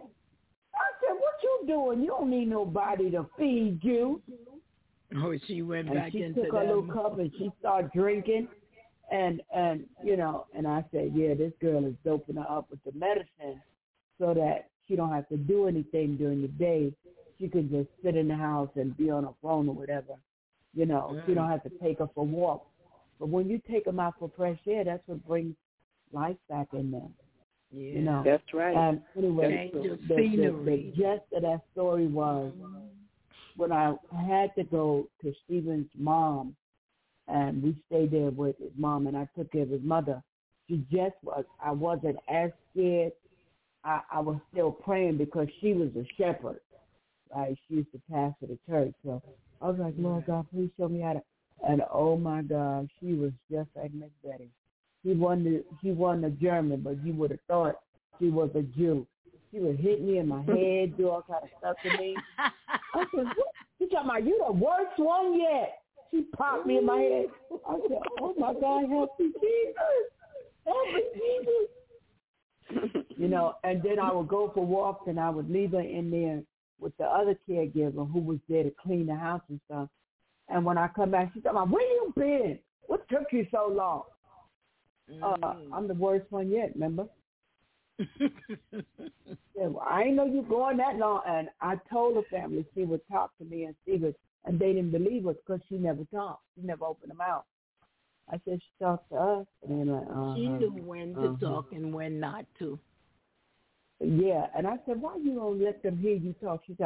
said, what you doing? You don't need nobody to feed you. Oh, she went and back she into took her little cup and she started drinking. And you know, and I said, yeah, this girl is doping her up with the medicine so that she don't have to do anything during the day. She could just sit in the house and be on her phone or whatever. You know, she don't have to take her for walks. But when you take them out for fresh air, that's what brings life back in them. Yeah, you know, that's right. And anyway, the gist of that story was when I had to go to Stephen's mom, and we stayed there with his mom, and I took care of his mother. She just was, I wasn't as scared. I was still praying because she was a shepherd. Right? She used to pastor the church. So I was like, Lord God, please show me how to. And oh my God, she was just like Miss Betty. He wasn't a German, but you would have thought she was a Jew. She would hit me in my head, do all kind of stuff to me. I said, what? She talking about, you the worst one yet. She popped me in my head. I said, oh my God, help me, Jesus. Help me, Jesus. You know, and then I would go for walks and I would leave her in there with the other caregiver who was there to clean the house and stuff. And when I come back, she's talking about, where you been? What took you so long? I'm the worst one yet, remember? Yeah, well, I ain't know you going that long. And I told the family she would talk to me and Stephen, and they didn't believe us because she never talked. She never opened her mouth. I said she talked to us. And they're like, She knew when to talk and when not to. Yeah, and I said, why you don't let them hear you talk? She said,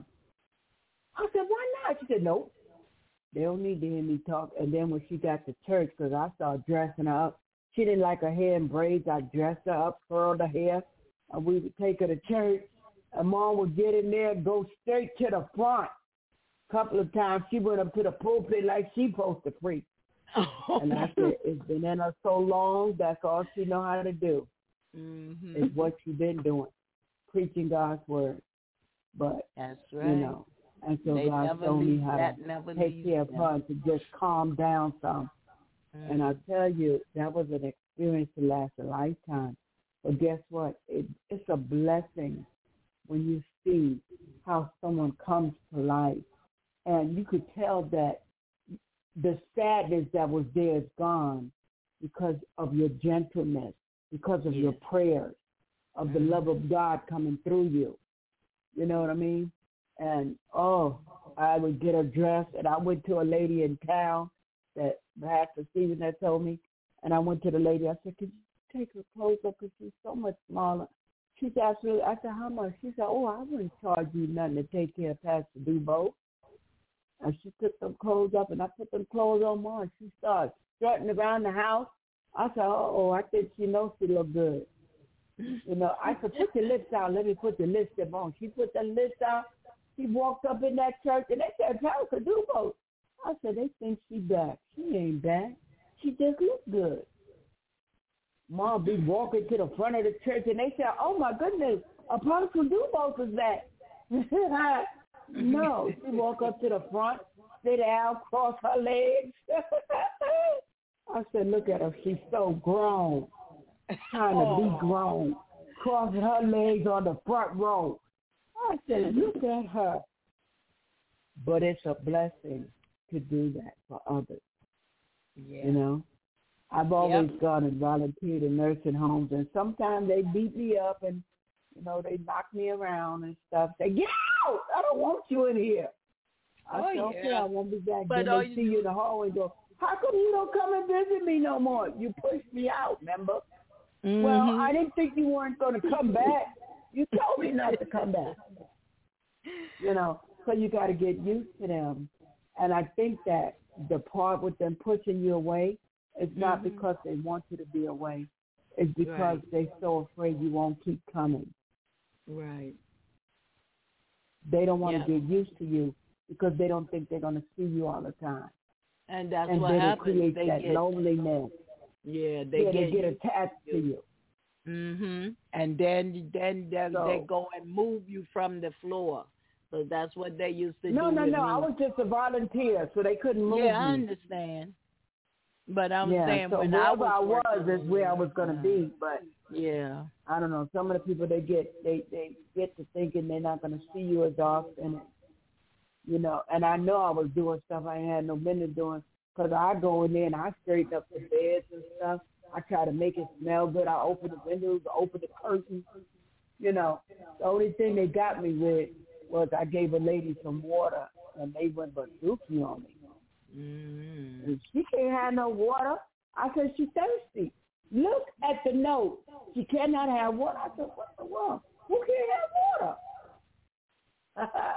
I said, why not? She said, nope. They don't need to hear me talk. And then when she got to church, because I started dressing her up, she didn't like her hair in braids. I dressed her up, curled her hair, and we would take her to church. And Mom would get in there and go straight to the front. A couple of times she went up to the pulpit like she supposed to preach. And I said, it's been in her so long, that's all she know how to do. Is what she been doing, preaching God's word. But, that's right. You know, and so God told me how to take care of her and to just calm down some. And I tell you, that was an experience to last a lifetime. But guess what? It's a blessing when you see how someone comes to life. And you could tell that the sadness that was there is gone because of your gentleness, because of your prayers, of the love of God coming through you. You know what I mean? And, I would get her dressed, and I went to a lady in town that Pastor Stephen had told me, and I went to the lady. I said, could you take her clothes up because she's so much smaller? She said, absolutely. I said, how much? She said, I wouldn't charge you nothing to take care of Pastor Dubo. And she took some clothes up, and I put them clothes on more, and she started strutting around the house. I said, I think she knows she look good. You know, I said, put your lips down. Let me put the lipstick on. She put the lips down. She walked up in that church, and they said, Pastor Dubo. I said, they think she back. She ain't back. She just look good. Mom be walking to the front of the church, and they said, oh, my goodness, Apostle Dubo is back. No, she walked up to the front, sit down, cross her legs. I said, look at her. She's so grown, trying to be grown, crossing her legs on the front row. I said, look at her. But it's a blessing to do that for others, you know. I've always gone and volunteered in nursing homes, and sometimes they beat me up and, they knock me around and stuff. Say, get out! I don't want you in here. I say, okay, I won't be back. But then they see you in the hallway and go, how come you don't come and visit me no more? You pushed me out, remember? Mm-hmm. Well, I didn't think you weren't going to come back. You told me not to come back. So you got to get used to them. And I think that the part with them pushing you away is not because they want you to be away. It's because they're so afraid you won't keep coming. Right. They don't want to get used to you because they don't think they're going to see you all the time. And that's what happens. They create that loneliness. Yeah, they get attached to you. Mhm. And then they go and move you from the floor. So that's what they used to do. No. I was just a volunteer, so they couldn't move me. Yeah, I understand. But I'm saying so when wherever I was is where I was going to be. But I don't know. Some of the people they get to thinking they're not going to see you as often. And I know I was doing stuff I ain't had no business doing because I go in there and I straighten up the beds and stuff. I try to make it smell good. I open the windows, open the curtains. The only thing they got me with was I gave a lady some water and they went bazooki on me. And she can't have no water. I said, she's thirsty. Look at the note. She cannot have water. I said, what's the wrong? Who can't have water?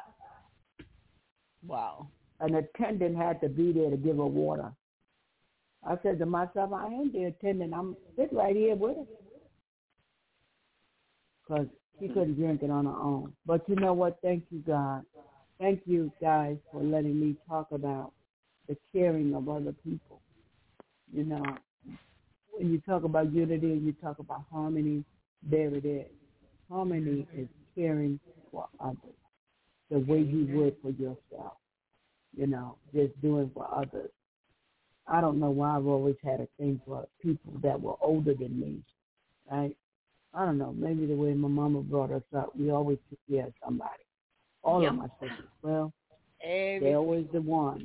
Wow. An attendant had to be there to give her water. I said to myself, I am the attendant. I'm sitting right here with her. Because she couldn't drink it on her own. But you know what? Thank you, God. Thank you, guys, for letting me talk about the caring of other people. When you talk about unity and you talk about harmony, there it is. Harmony is caring for others the way you would for yourself. Just doing for others. I don't know why I've always had a thing for people that were older than me, right? I don't know. Maybe the way my mama brought us up, we always took care of somebody. All of my sisters. Well, they're always the one,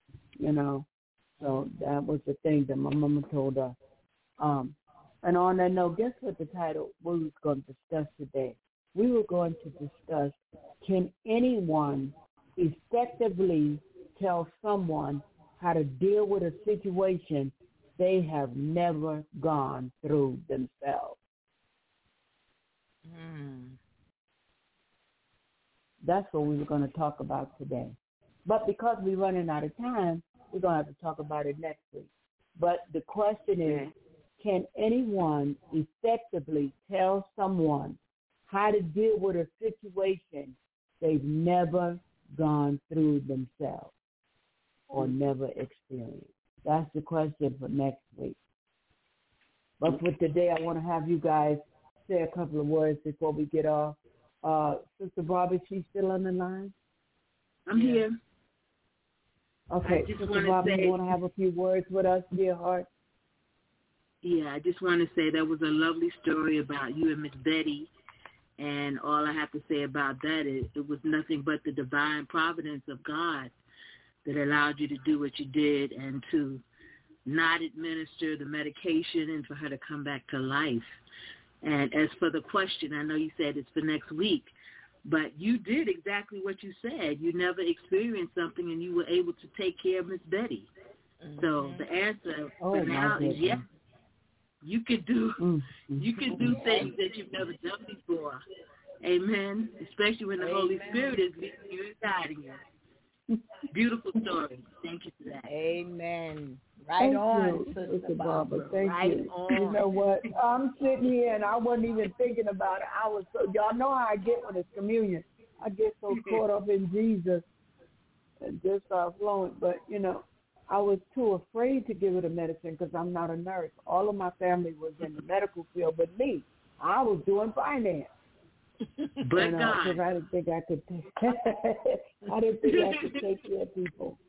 So that was the thing that my mama told us. And on that note, guess what the title we was going to discuss today? We were going to discuss, can anyone effectively tell someone how to deal with a situation they have never gone through themselves? That's what we were going to talk about today. But because we're running out of time, we're going to have to talk about it next week. But the question is, can anyone effectively tell someone how to deal with a situation they've never gone through themselves or never experienced? That's the question for next week. But for today, I want to have you guys say a couple of words before we get off. Sister Barbara, she's still on the line? I'm here. Okay, Sister Barbara, you want to have a few words with us, dear heart? Yeah, I just want to say that was a lovely story about you and Miss Betty. And all I have to say about that is it was nothing but the divine providence of God that allowed you to do what you did and to not administer the medication and for her to come back to life. And as for the question, I know you said it's for next week, but you did exactly what you said. You never experienced something and you were able to take care of Miss Betty. So the answer for now is yes. You could do things that you've never done before. Amen. Especially when the Holy Spirit is leading you and guiding you. Beautiful story. Thank you for that. Amen. Right on, Sister Barbara. Thank you. You know what? I'm sitting here and I wasn't even thinking about it. Y'all know how I get when it's communion. I get so caught up in Jesus and just start flowing. But, I was too afraid to give her the medicine because I'm not a nurse. All of my family was in the medical field, but me, I was doing finance. But God, because I didn't think I could. I didn't think I could take care of people.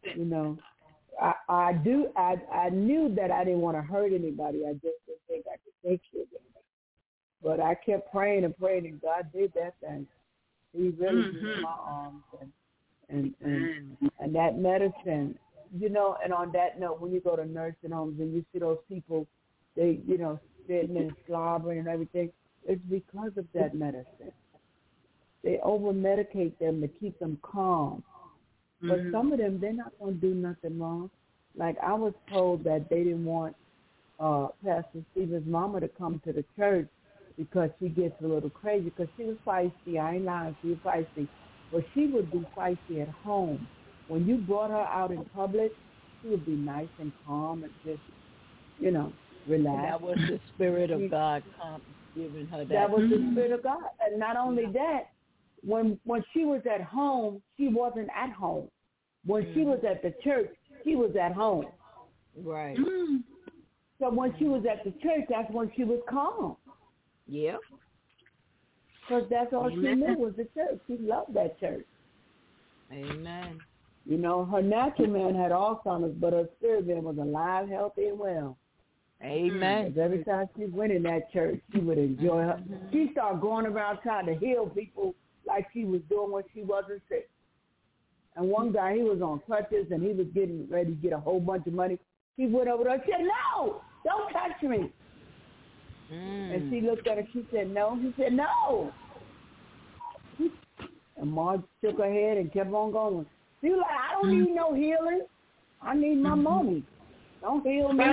I knew that I didn't want to hurt anybody. I just didn't think I could take care of them. But I kept praying and praying, and God did that thing. He really did my arms, and that medicine you know, and on that note, when you go to nursing homes and you see those people, they, you know, spitting and slobbering and everything, it's because of that medicine. They over-medicate them to keep them calm. But some of them, they're not going to do nothing wrong. Like I was told that they didn't want Pastor Stephen's mama to come to the church because she gets a little crazy, because she was feisty. I ain't lying, she was feisty. But she would be feisty at home. When you brought her out in public, she would be nice and calm and just, you know, relax. And that was the Spirit of God giving her that. That was the Spirit of God. And not only that, when she was at home, she wasn't at home. When she was at the church, she was at home. Right. So when she was at the church, that's when she was calm. Yeah. Because that's all she knew was the church. She loved that church. Amen. You know, her natural man had Alzheimer's, but her spirit man was alive, healthy, and well. Amen. Because every time she went in that church, she would enjoy her. She started going around trying to heal people like she was doing when she wasn't sick. And one guy, he was on crutches, and he was getting ready to get a whole bunch of money. He went over there and said, "No, don't touch me." And she looked at her. She said, "No." He said, "No." And Marge shook her head and kept on going. She was like, "I don't need no healing. I need my money. Don't heal me."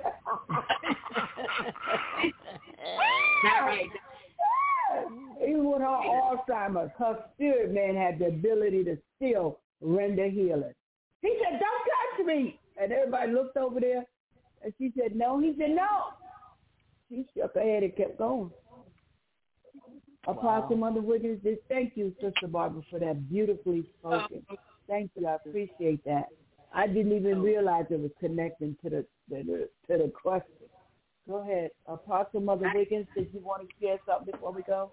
Even with her Alzheimer's, her spirit man had the ability to still render healing. He said, "Don't touch me." And everybody looked over there, and she said, "No." He said, "No." She shook her head and kept going. Apostle Mother Wiggins, thank you, Sister Barbara, for that beautifully spoken. Thank you. I appreciate that. I didn't even realize it was connecting to the question. Go ahead. Apostle Mother Wiggins, did you want to share something before we go?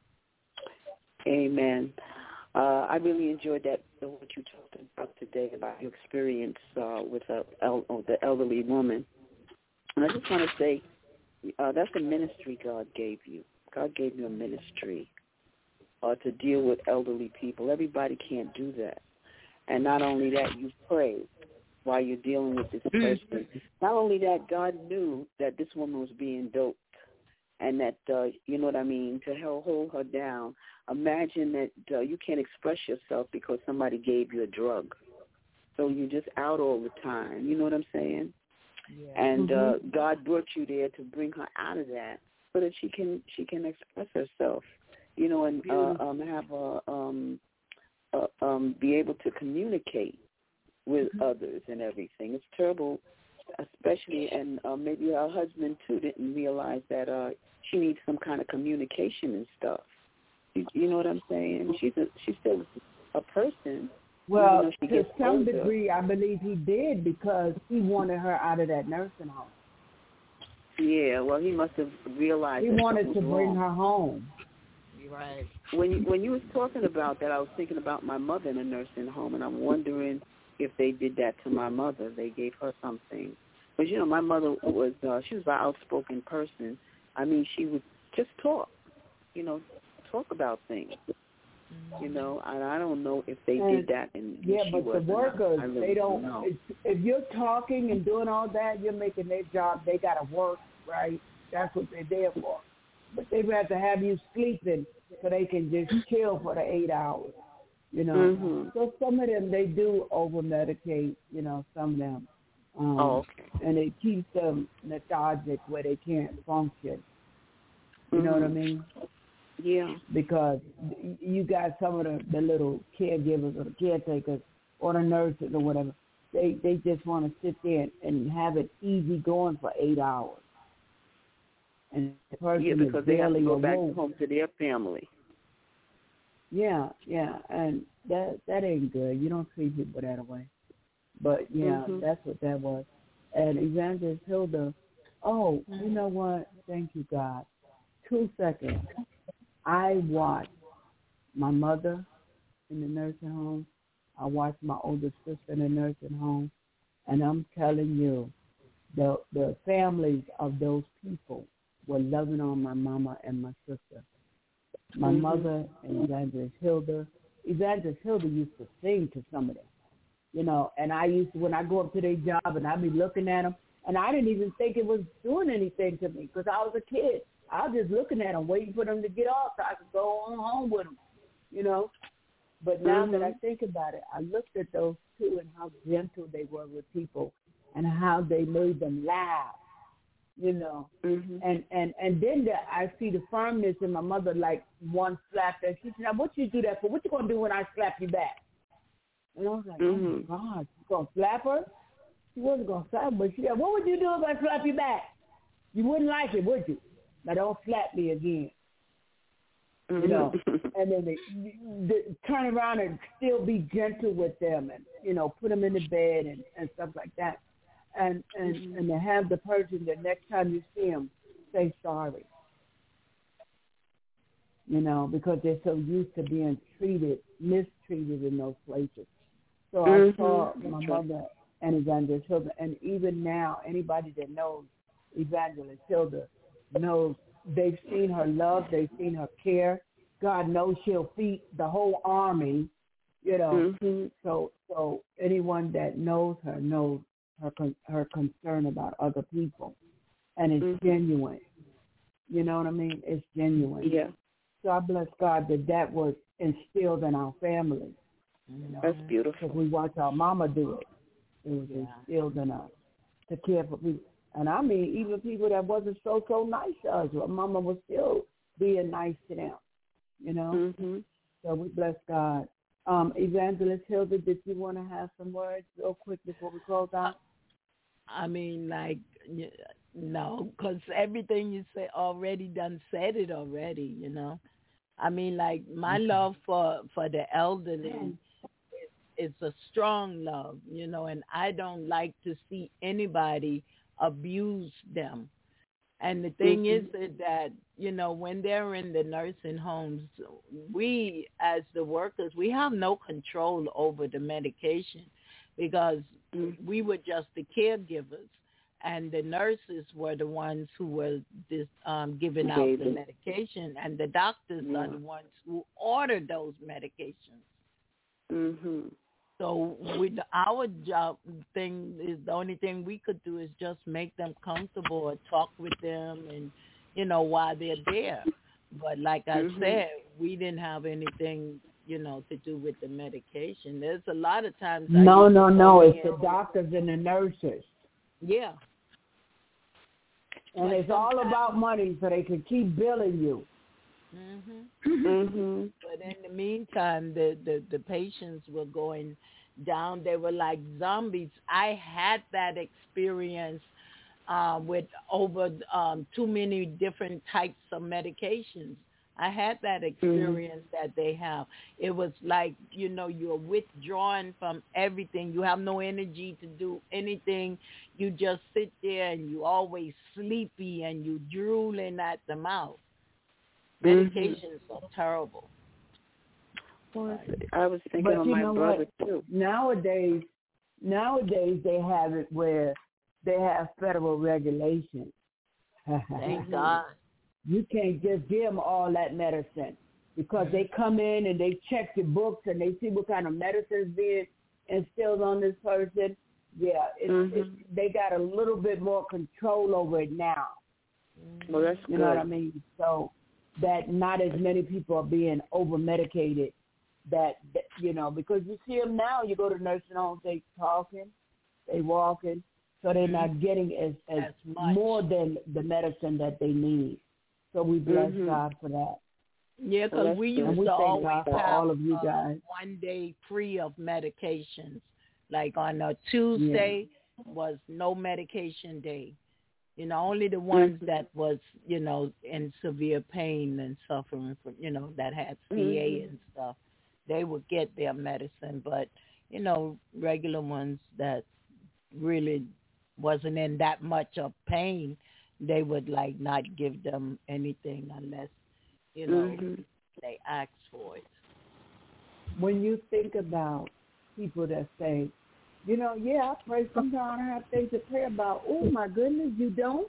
Amen. I really enjoyed what you talked about today about your experience with the elderly woman. And I just want to say that's a ministry God gave you. God gave you a ministry to deal with elderly people. Everybody can't do that. And not only that, you pray while you're dealing with this person. Not only that, God knew that this woman was being doped, and that, you know what I mean, to hold her down. Imagine that you can't express yourself because somebody gave you a drug. So you're just out all the time. You know what I'm saying? Yeah. And God brought you there to bring her out of that so that she can express herself, you know, and have be able to communicate with others and everything. It's terrible, especially, and maybe her husband too didn't realize that she needs some kind of communication and stuff. You know what I'm saying? She's still a person. Well, to some degree, I believe he did, because he wanted her out of that nursing home. Yeah, well, he must have realized he wanted to bring her home. Right. When you was talking about that, I was thinking about my mother in a nursing home, and I'm wondering if they did that to my mother. They gave her something. But, you know, my mother was, she was an outspoken person. I mean, she would just talk, you know, talk about things. You know, and I don't know if they did that. But the workers, they don't know. If you're talking and doing all that, you're making their job. They got to work, right? That's what they're there for. But they'd rather have you sleeping so they can just chill for the 8 hours, you know. So some of them, they do over-medicate, you know, some of them. And it keeps them lethargic where they can't function. You know what I mean? Yeah. Because you got some of the little caregivers or the caretakers or the nurses or whatever, they just want to sit there and have it easy going for 8 hours. And the person because they have to go back home to their family. Yeah, and that ain't good. You don't treat people that way. But, that's what that was. And Evangelist Hilda, you know what? Thank you, God. 2 seconds. I watched my mother in the nursing home. I watched my older sister in the nursing home. And I'm telling you, the families of those people were loving on my mama and my sister. My mother and Evangelist Hilda used to sing to some of them. you know. And I used to, when I go up to their job and I'd be looking at them, and I didn't even think it was doing anything to me because I was a kid. I was just looking at them, waiting for them to get off so I could go on home with them, you know. But now that I think about it, I looked at those two and how gentle they were with people and how they made them laugh, you know. And then I see the firmness in my mother, like one slapped her. She said, now what you do that for? What you going to do when I slap you back? And I was like, oh, my God, you going to slap her? She wasn't going to slap her, but she said, what would you do if I slap you back? You wouldn't like it, would you? Now don't slap me again. You know, and then they turn around and still be gentle with them and, you know, put them in the bed and stuff like that. And to have the person the next time you see them say sorry, you know, because they're so used to being mistreated in those places. So I saw my mother and Evangelist Hilda, and even now, anybody that knows Evangelist Hilda knows they've seen her love, they've seen her care. God knows she'll feed the whole army, you know. So anyone that knows her knows her concern about other people, and it's genuine. You know what I mean? It's genuine. Yeah. So I bless God that was instilled in our family. You know? That's beautiful. Because we watch our mama do it. It was instilled in us to care for people. And I mean, even people that wasn't so nice to us, our mama was still being nice to them, you know. So we bless God. Evangelist Hilda, did you want to have some words real quick before we close out? I mean, like, no, because everything you say already said it already, you know. I mean, like, my love for the elderly is a strong love, you know, and I don't like to see anybody abuse them. And the thing is that, you know, when they're in the nursing homes, we as the workers, we have no control over the medication because we were just the caregivers, and the nurses were the ones who were giving out the medication, and the doctors are the ones who ordered those medications. So our job thing is the only thing we could do is just make them comfortable or talk with them and, you know, while they're there. But like I said, we didn't have anything, you know, to do with the medication. There's a lot of times. No. It's the doctors and the nurses. Yeah. And it's all about money so they can keep billing you. But in the meantime, the patients were going down. They were like zombies. I had that experience with over too many different types of medications. I had that experience that they have. It was like, you know, you're withdrawn from everything. You have no energy to do anything. You just sit there and you always sleepy and you drooling at the mouth. Medications are terrible. Well, I was thinking of my brother too. Nowadays they have it where they have federal regulations. Thank God. You can't just give them all that medicine because they come in and they check your books and they see what kind of medicine is being instilled on this person. Yeah, they got a little bit more control over it now. Well, that's good. You know what I mean? So that not as many people are being over-medicated, that you know, because you see them now, you go to nursing homes, they talking, they walking, so they're not getting as more than the medicine that they need. So we bless God for that. Yeah, because we used to always have all of you guys 1 day free of medications. Like on a Tuesday was no medication day. You know, only the ones that was, you know, in severe pain and suffering from, you know, that had CA and stuff, they would get their medicine. But, you know, regular ones that really wasn't in that much of pain, they would like not give them anything unless, you know, they ask for it. When you think about people that say, you know, I pray sometimes I have things to pray about. Oh, my goodness, you don't?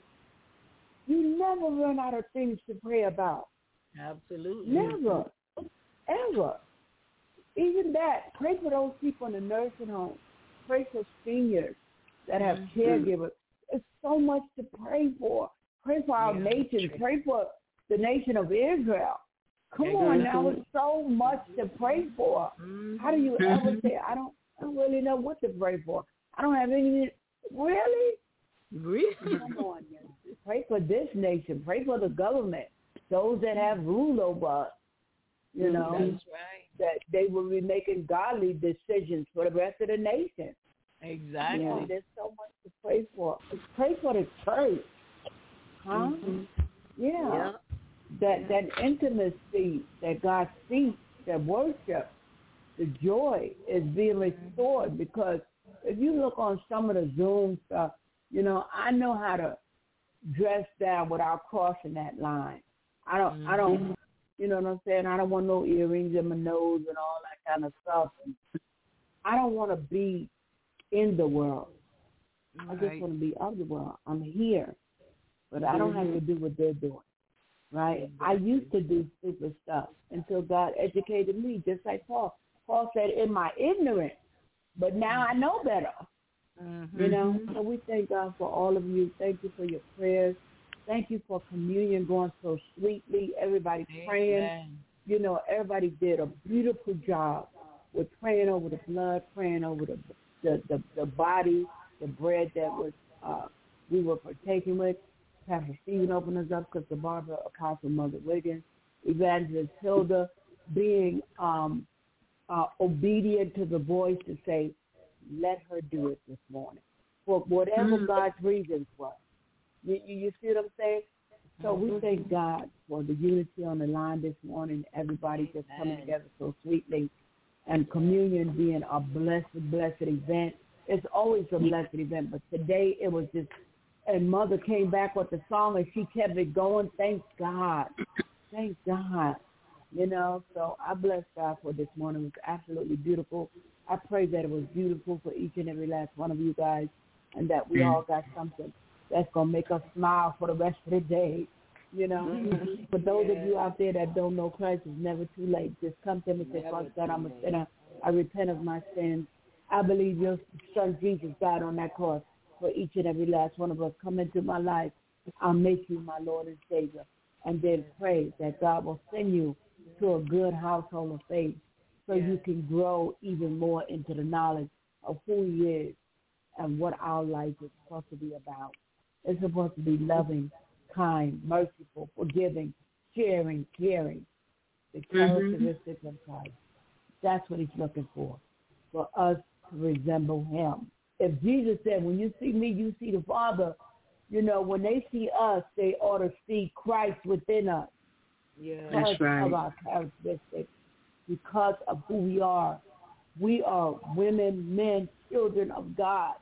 You never run out of things to pray about. Absolutely. Never. Ever. Even that, pray for those people in the nursing home. Pray for seniors that have caregivers. It's so much to pray for. Pray for our nation. Pray for the nation of Israel. Come on now, it's so much to pray for. How do you ever say, I don't really know what to pray for? I don't have any. Really? Come on, pray for this nation. Pray for the government. Those that have rule over us. You know, that's right. That they will be making godly decisions for the rest of the nation. Exactly. You know, there's so much to pray for. Pray for the church. Huh? Yeah. That intimacy that God seeks, that worship, the joy is being restored, because if you look on some of the Zoom stuff, you know, I know how to dress down without crossing that line. I don't, you know what I'm saying? I don't want no earrings in my nose and all that kind of stuff. I don't want to be in the world. I just want to be of the world. I'm here, but I don't have to do what they're doing, right? I used to do stupid stuff until God educated me, just like Paul. Paul said, in my ignorance, but now I know better. You know, so we thank God for all of you. Thank you for your prayers. Thank you for communion going so sweetly. Everybody praying. You know, everybody did a beautiful job with praying over the blood, praying over the body, the bread that was we were partaking with. Pastor Stephen opened us up, because the Barbara Apostle Mother Wiggins, Evangelist Hilda, being obedient to the voice to say, let her do it this morning, for whatever God's reasons were. You see what I'm saying? So we thank God for the unity on the line this morning, everybody just coming together so sweetly, and communion being a blessed event. It's always a blessed event, but today it was just, and Mother came back with the song, and she kept it going. Thank God. Thank God. You know, so I bless God for this morning. It was absolutely beautiful. I pray that it was beautiful for each and every last one of you guys, and that we all got something that's going to make us smile for the rest of the day. You know, for those of you out there that don't know Christ, it's never too late. Just come to him and say, Father God, I'm a sinner. I repent of my sins. I believe your son Jesus died on that cross for each and every last one of us. Come into my life. I'll make you my Lord and Savior. And then pray that God will send you to a good household of faith, so you can grow even more into the knowledge of who he is and what our life is supposed to be about. It's supposed to be loving, kind, merciful, forgiving, sharing, caring, the characteristics of Christ. That's what he's looking for us to resemble him. If Jesus said, when you see me, you see the Father, you know, when they see us, they ought to see Christ within us. Because of our characteristics, because of who we are. We are women, men, children of God.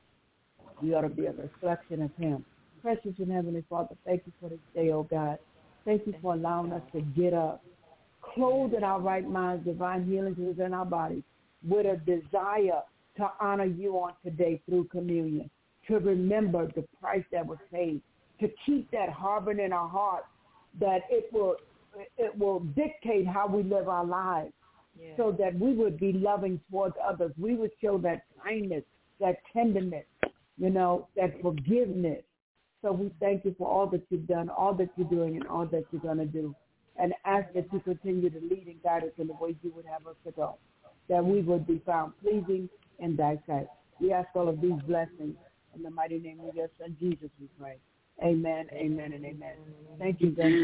We ought to be a reflection of him. Precious and Heavenly Father, thank you for this day, oh God. Thank you for allowing us to get up, clothed in our right minds, divine healing within our bodies, with a desire to honor you on today through communion, to remember the price that was paid, to keep that harboring in our hearts, that it will dictate how we live our lives, so that we would be loving towards others. We would show that kindness, that tenderness, you know, that forgiveness. So we thank you for all that you've done, all that you're doing, and all that you're going to do, and ask that you continue to lead and guide us in the way you would have us to go, that we would be found pleasing in thy sight. We ask all of these blessings in the mighty name of your son, Jesus, we pray. Amen, amen, and amen. Thank you, guys.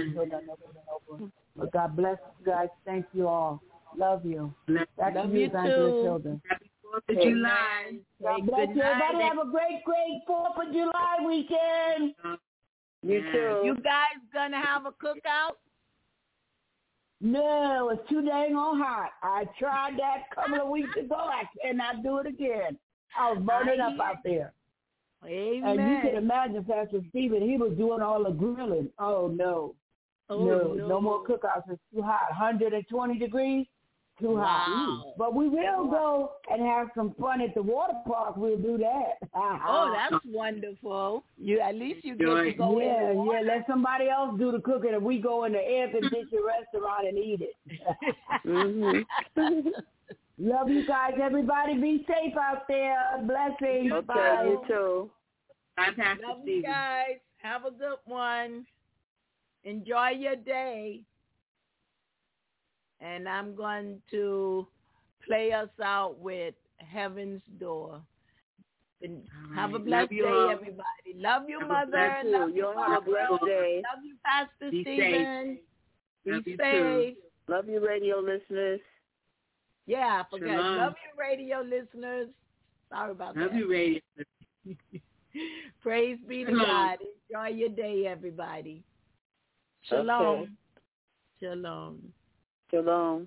But God bless you guys. Thank you all. Love you. Back Love to you, you children. Happy 4th of July. God bless you. Everybody have a great 4th of July weekend. You too. You guys gonna have a cookout? No, it's too dang on hot. I tried that a couple of weeks ago. I cannot do it again. I was burning up out there. Amen. And you can imagine Pastor Stephen, he was doing all the grilling. Oh, no. No more cookouts. It's too hot. 120 degrees, too hot. But we will go and have some fun at the water park. We'll do that. Oh, that's wonderful. At least you get to go in the water. Yeah, let somebody else do the cooking and we go in the air-conditioned restaurant and eat it. Love you guys. Everybody be safe out there. Blessings. Okay, Bye. you too. Bye, Pastor Love Stephen. you guys. Have a good one. Enjoy your day. And I'm going to play us out with Heaven's Door. And have a blessed day, everybody. Love you, Mother. Love you. You'll have a blessed day. Love you, Pastor Be Stephen. Love Be you safe. too. Love you, radio listeners. Yeah, I forgot. Shalom. Love you, radio listeners. Sorry about Love that. you, radio. Praise be to Shalom. God. Enjoy your day, everybody. Shalom. Okay. Shalom. Shalom.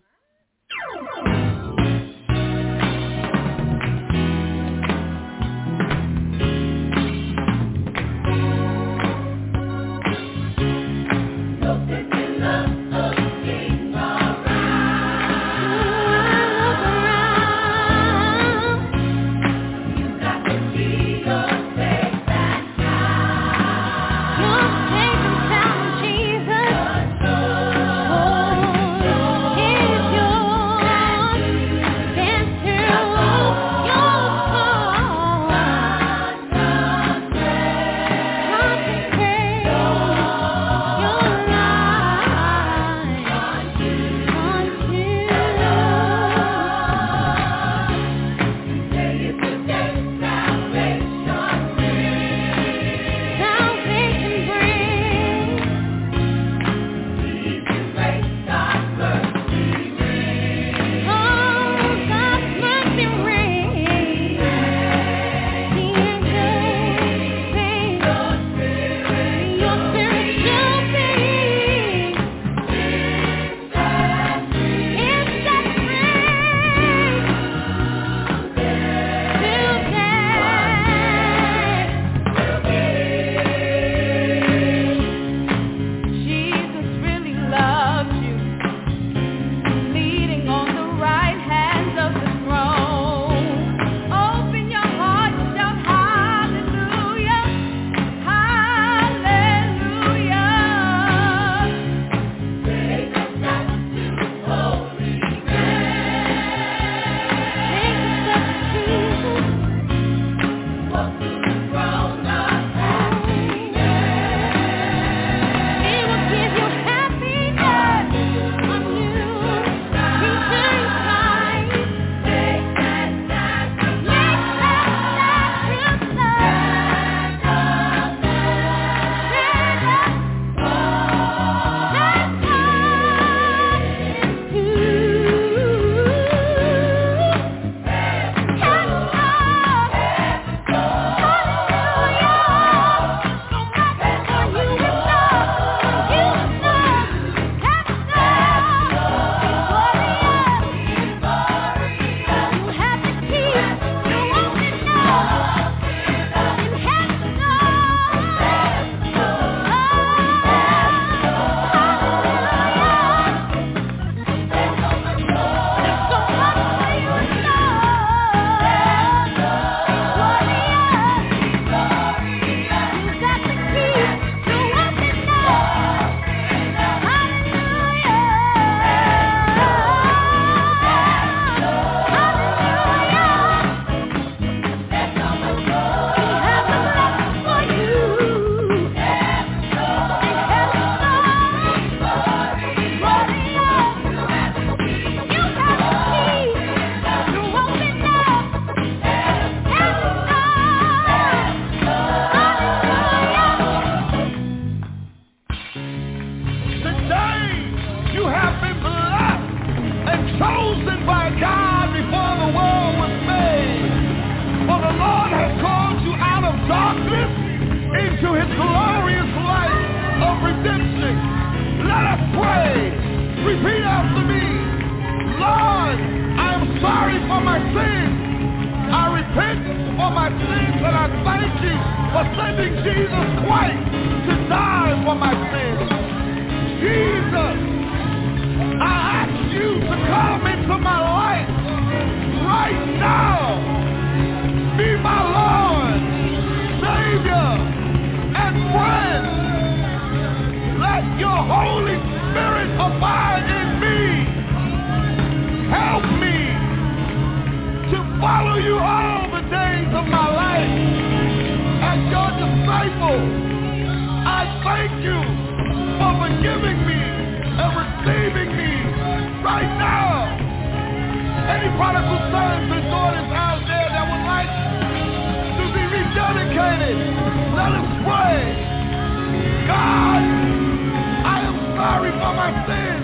forgiving me and receiving me right now. Any prodigal sons and daughters out there that would like to be rededicated, let us pray. God, I am sorry for my sins.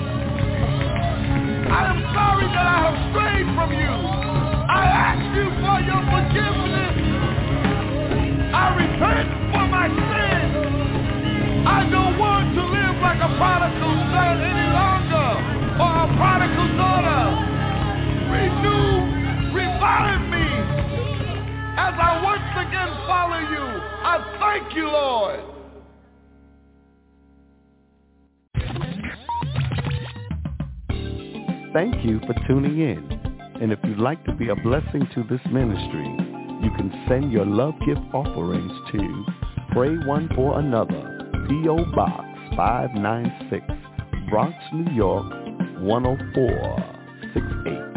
I am sorry that I have strayed from you. I ask you for your forgiveness. I repent for my sins. I don't want to live like a prodigal son any longer, or a prodigal daughter. Revive me as I once again follow you. I thank you, Lord. Thank you for tuning in. And if you'd like to be a blessing to this ministry, you can send your love gift offerings to Pray One for Another, P.O. Box 596, Bronx, New York, 10468.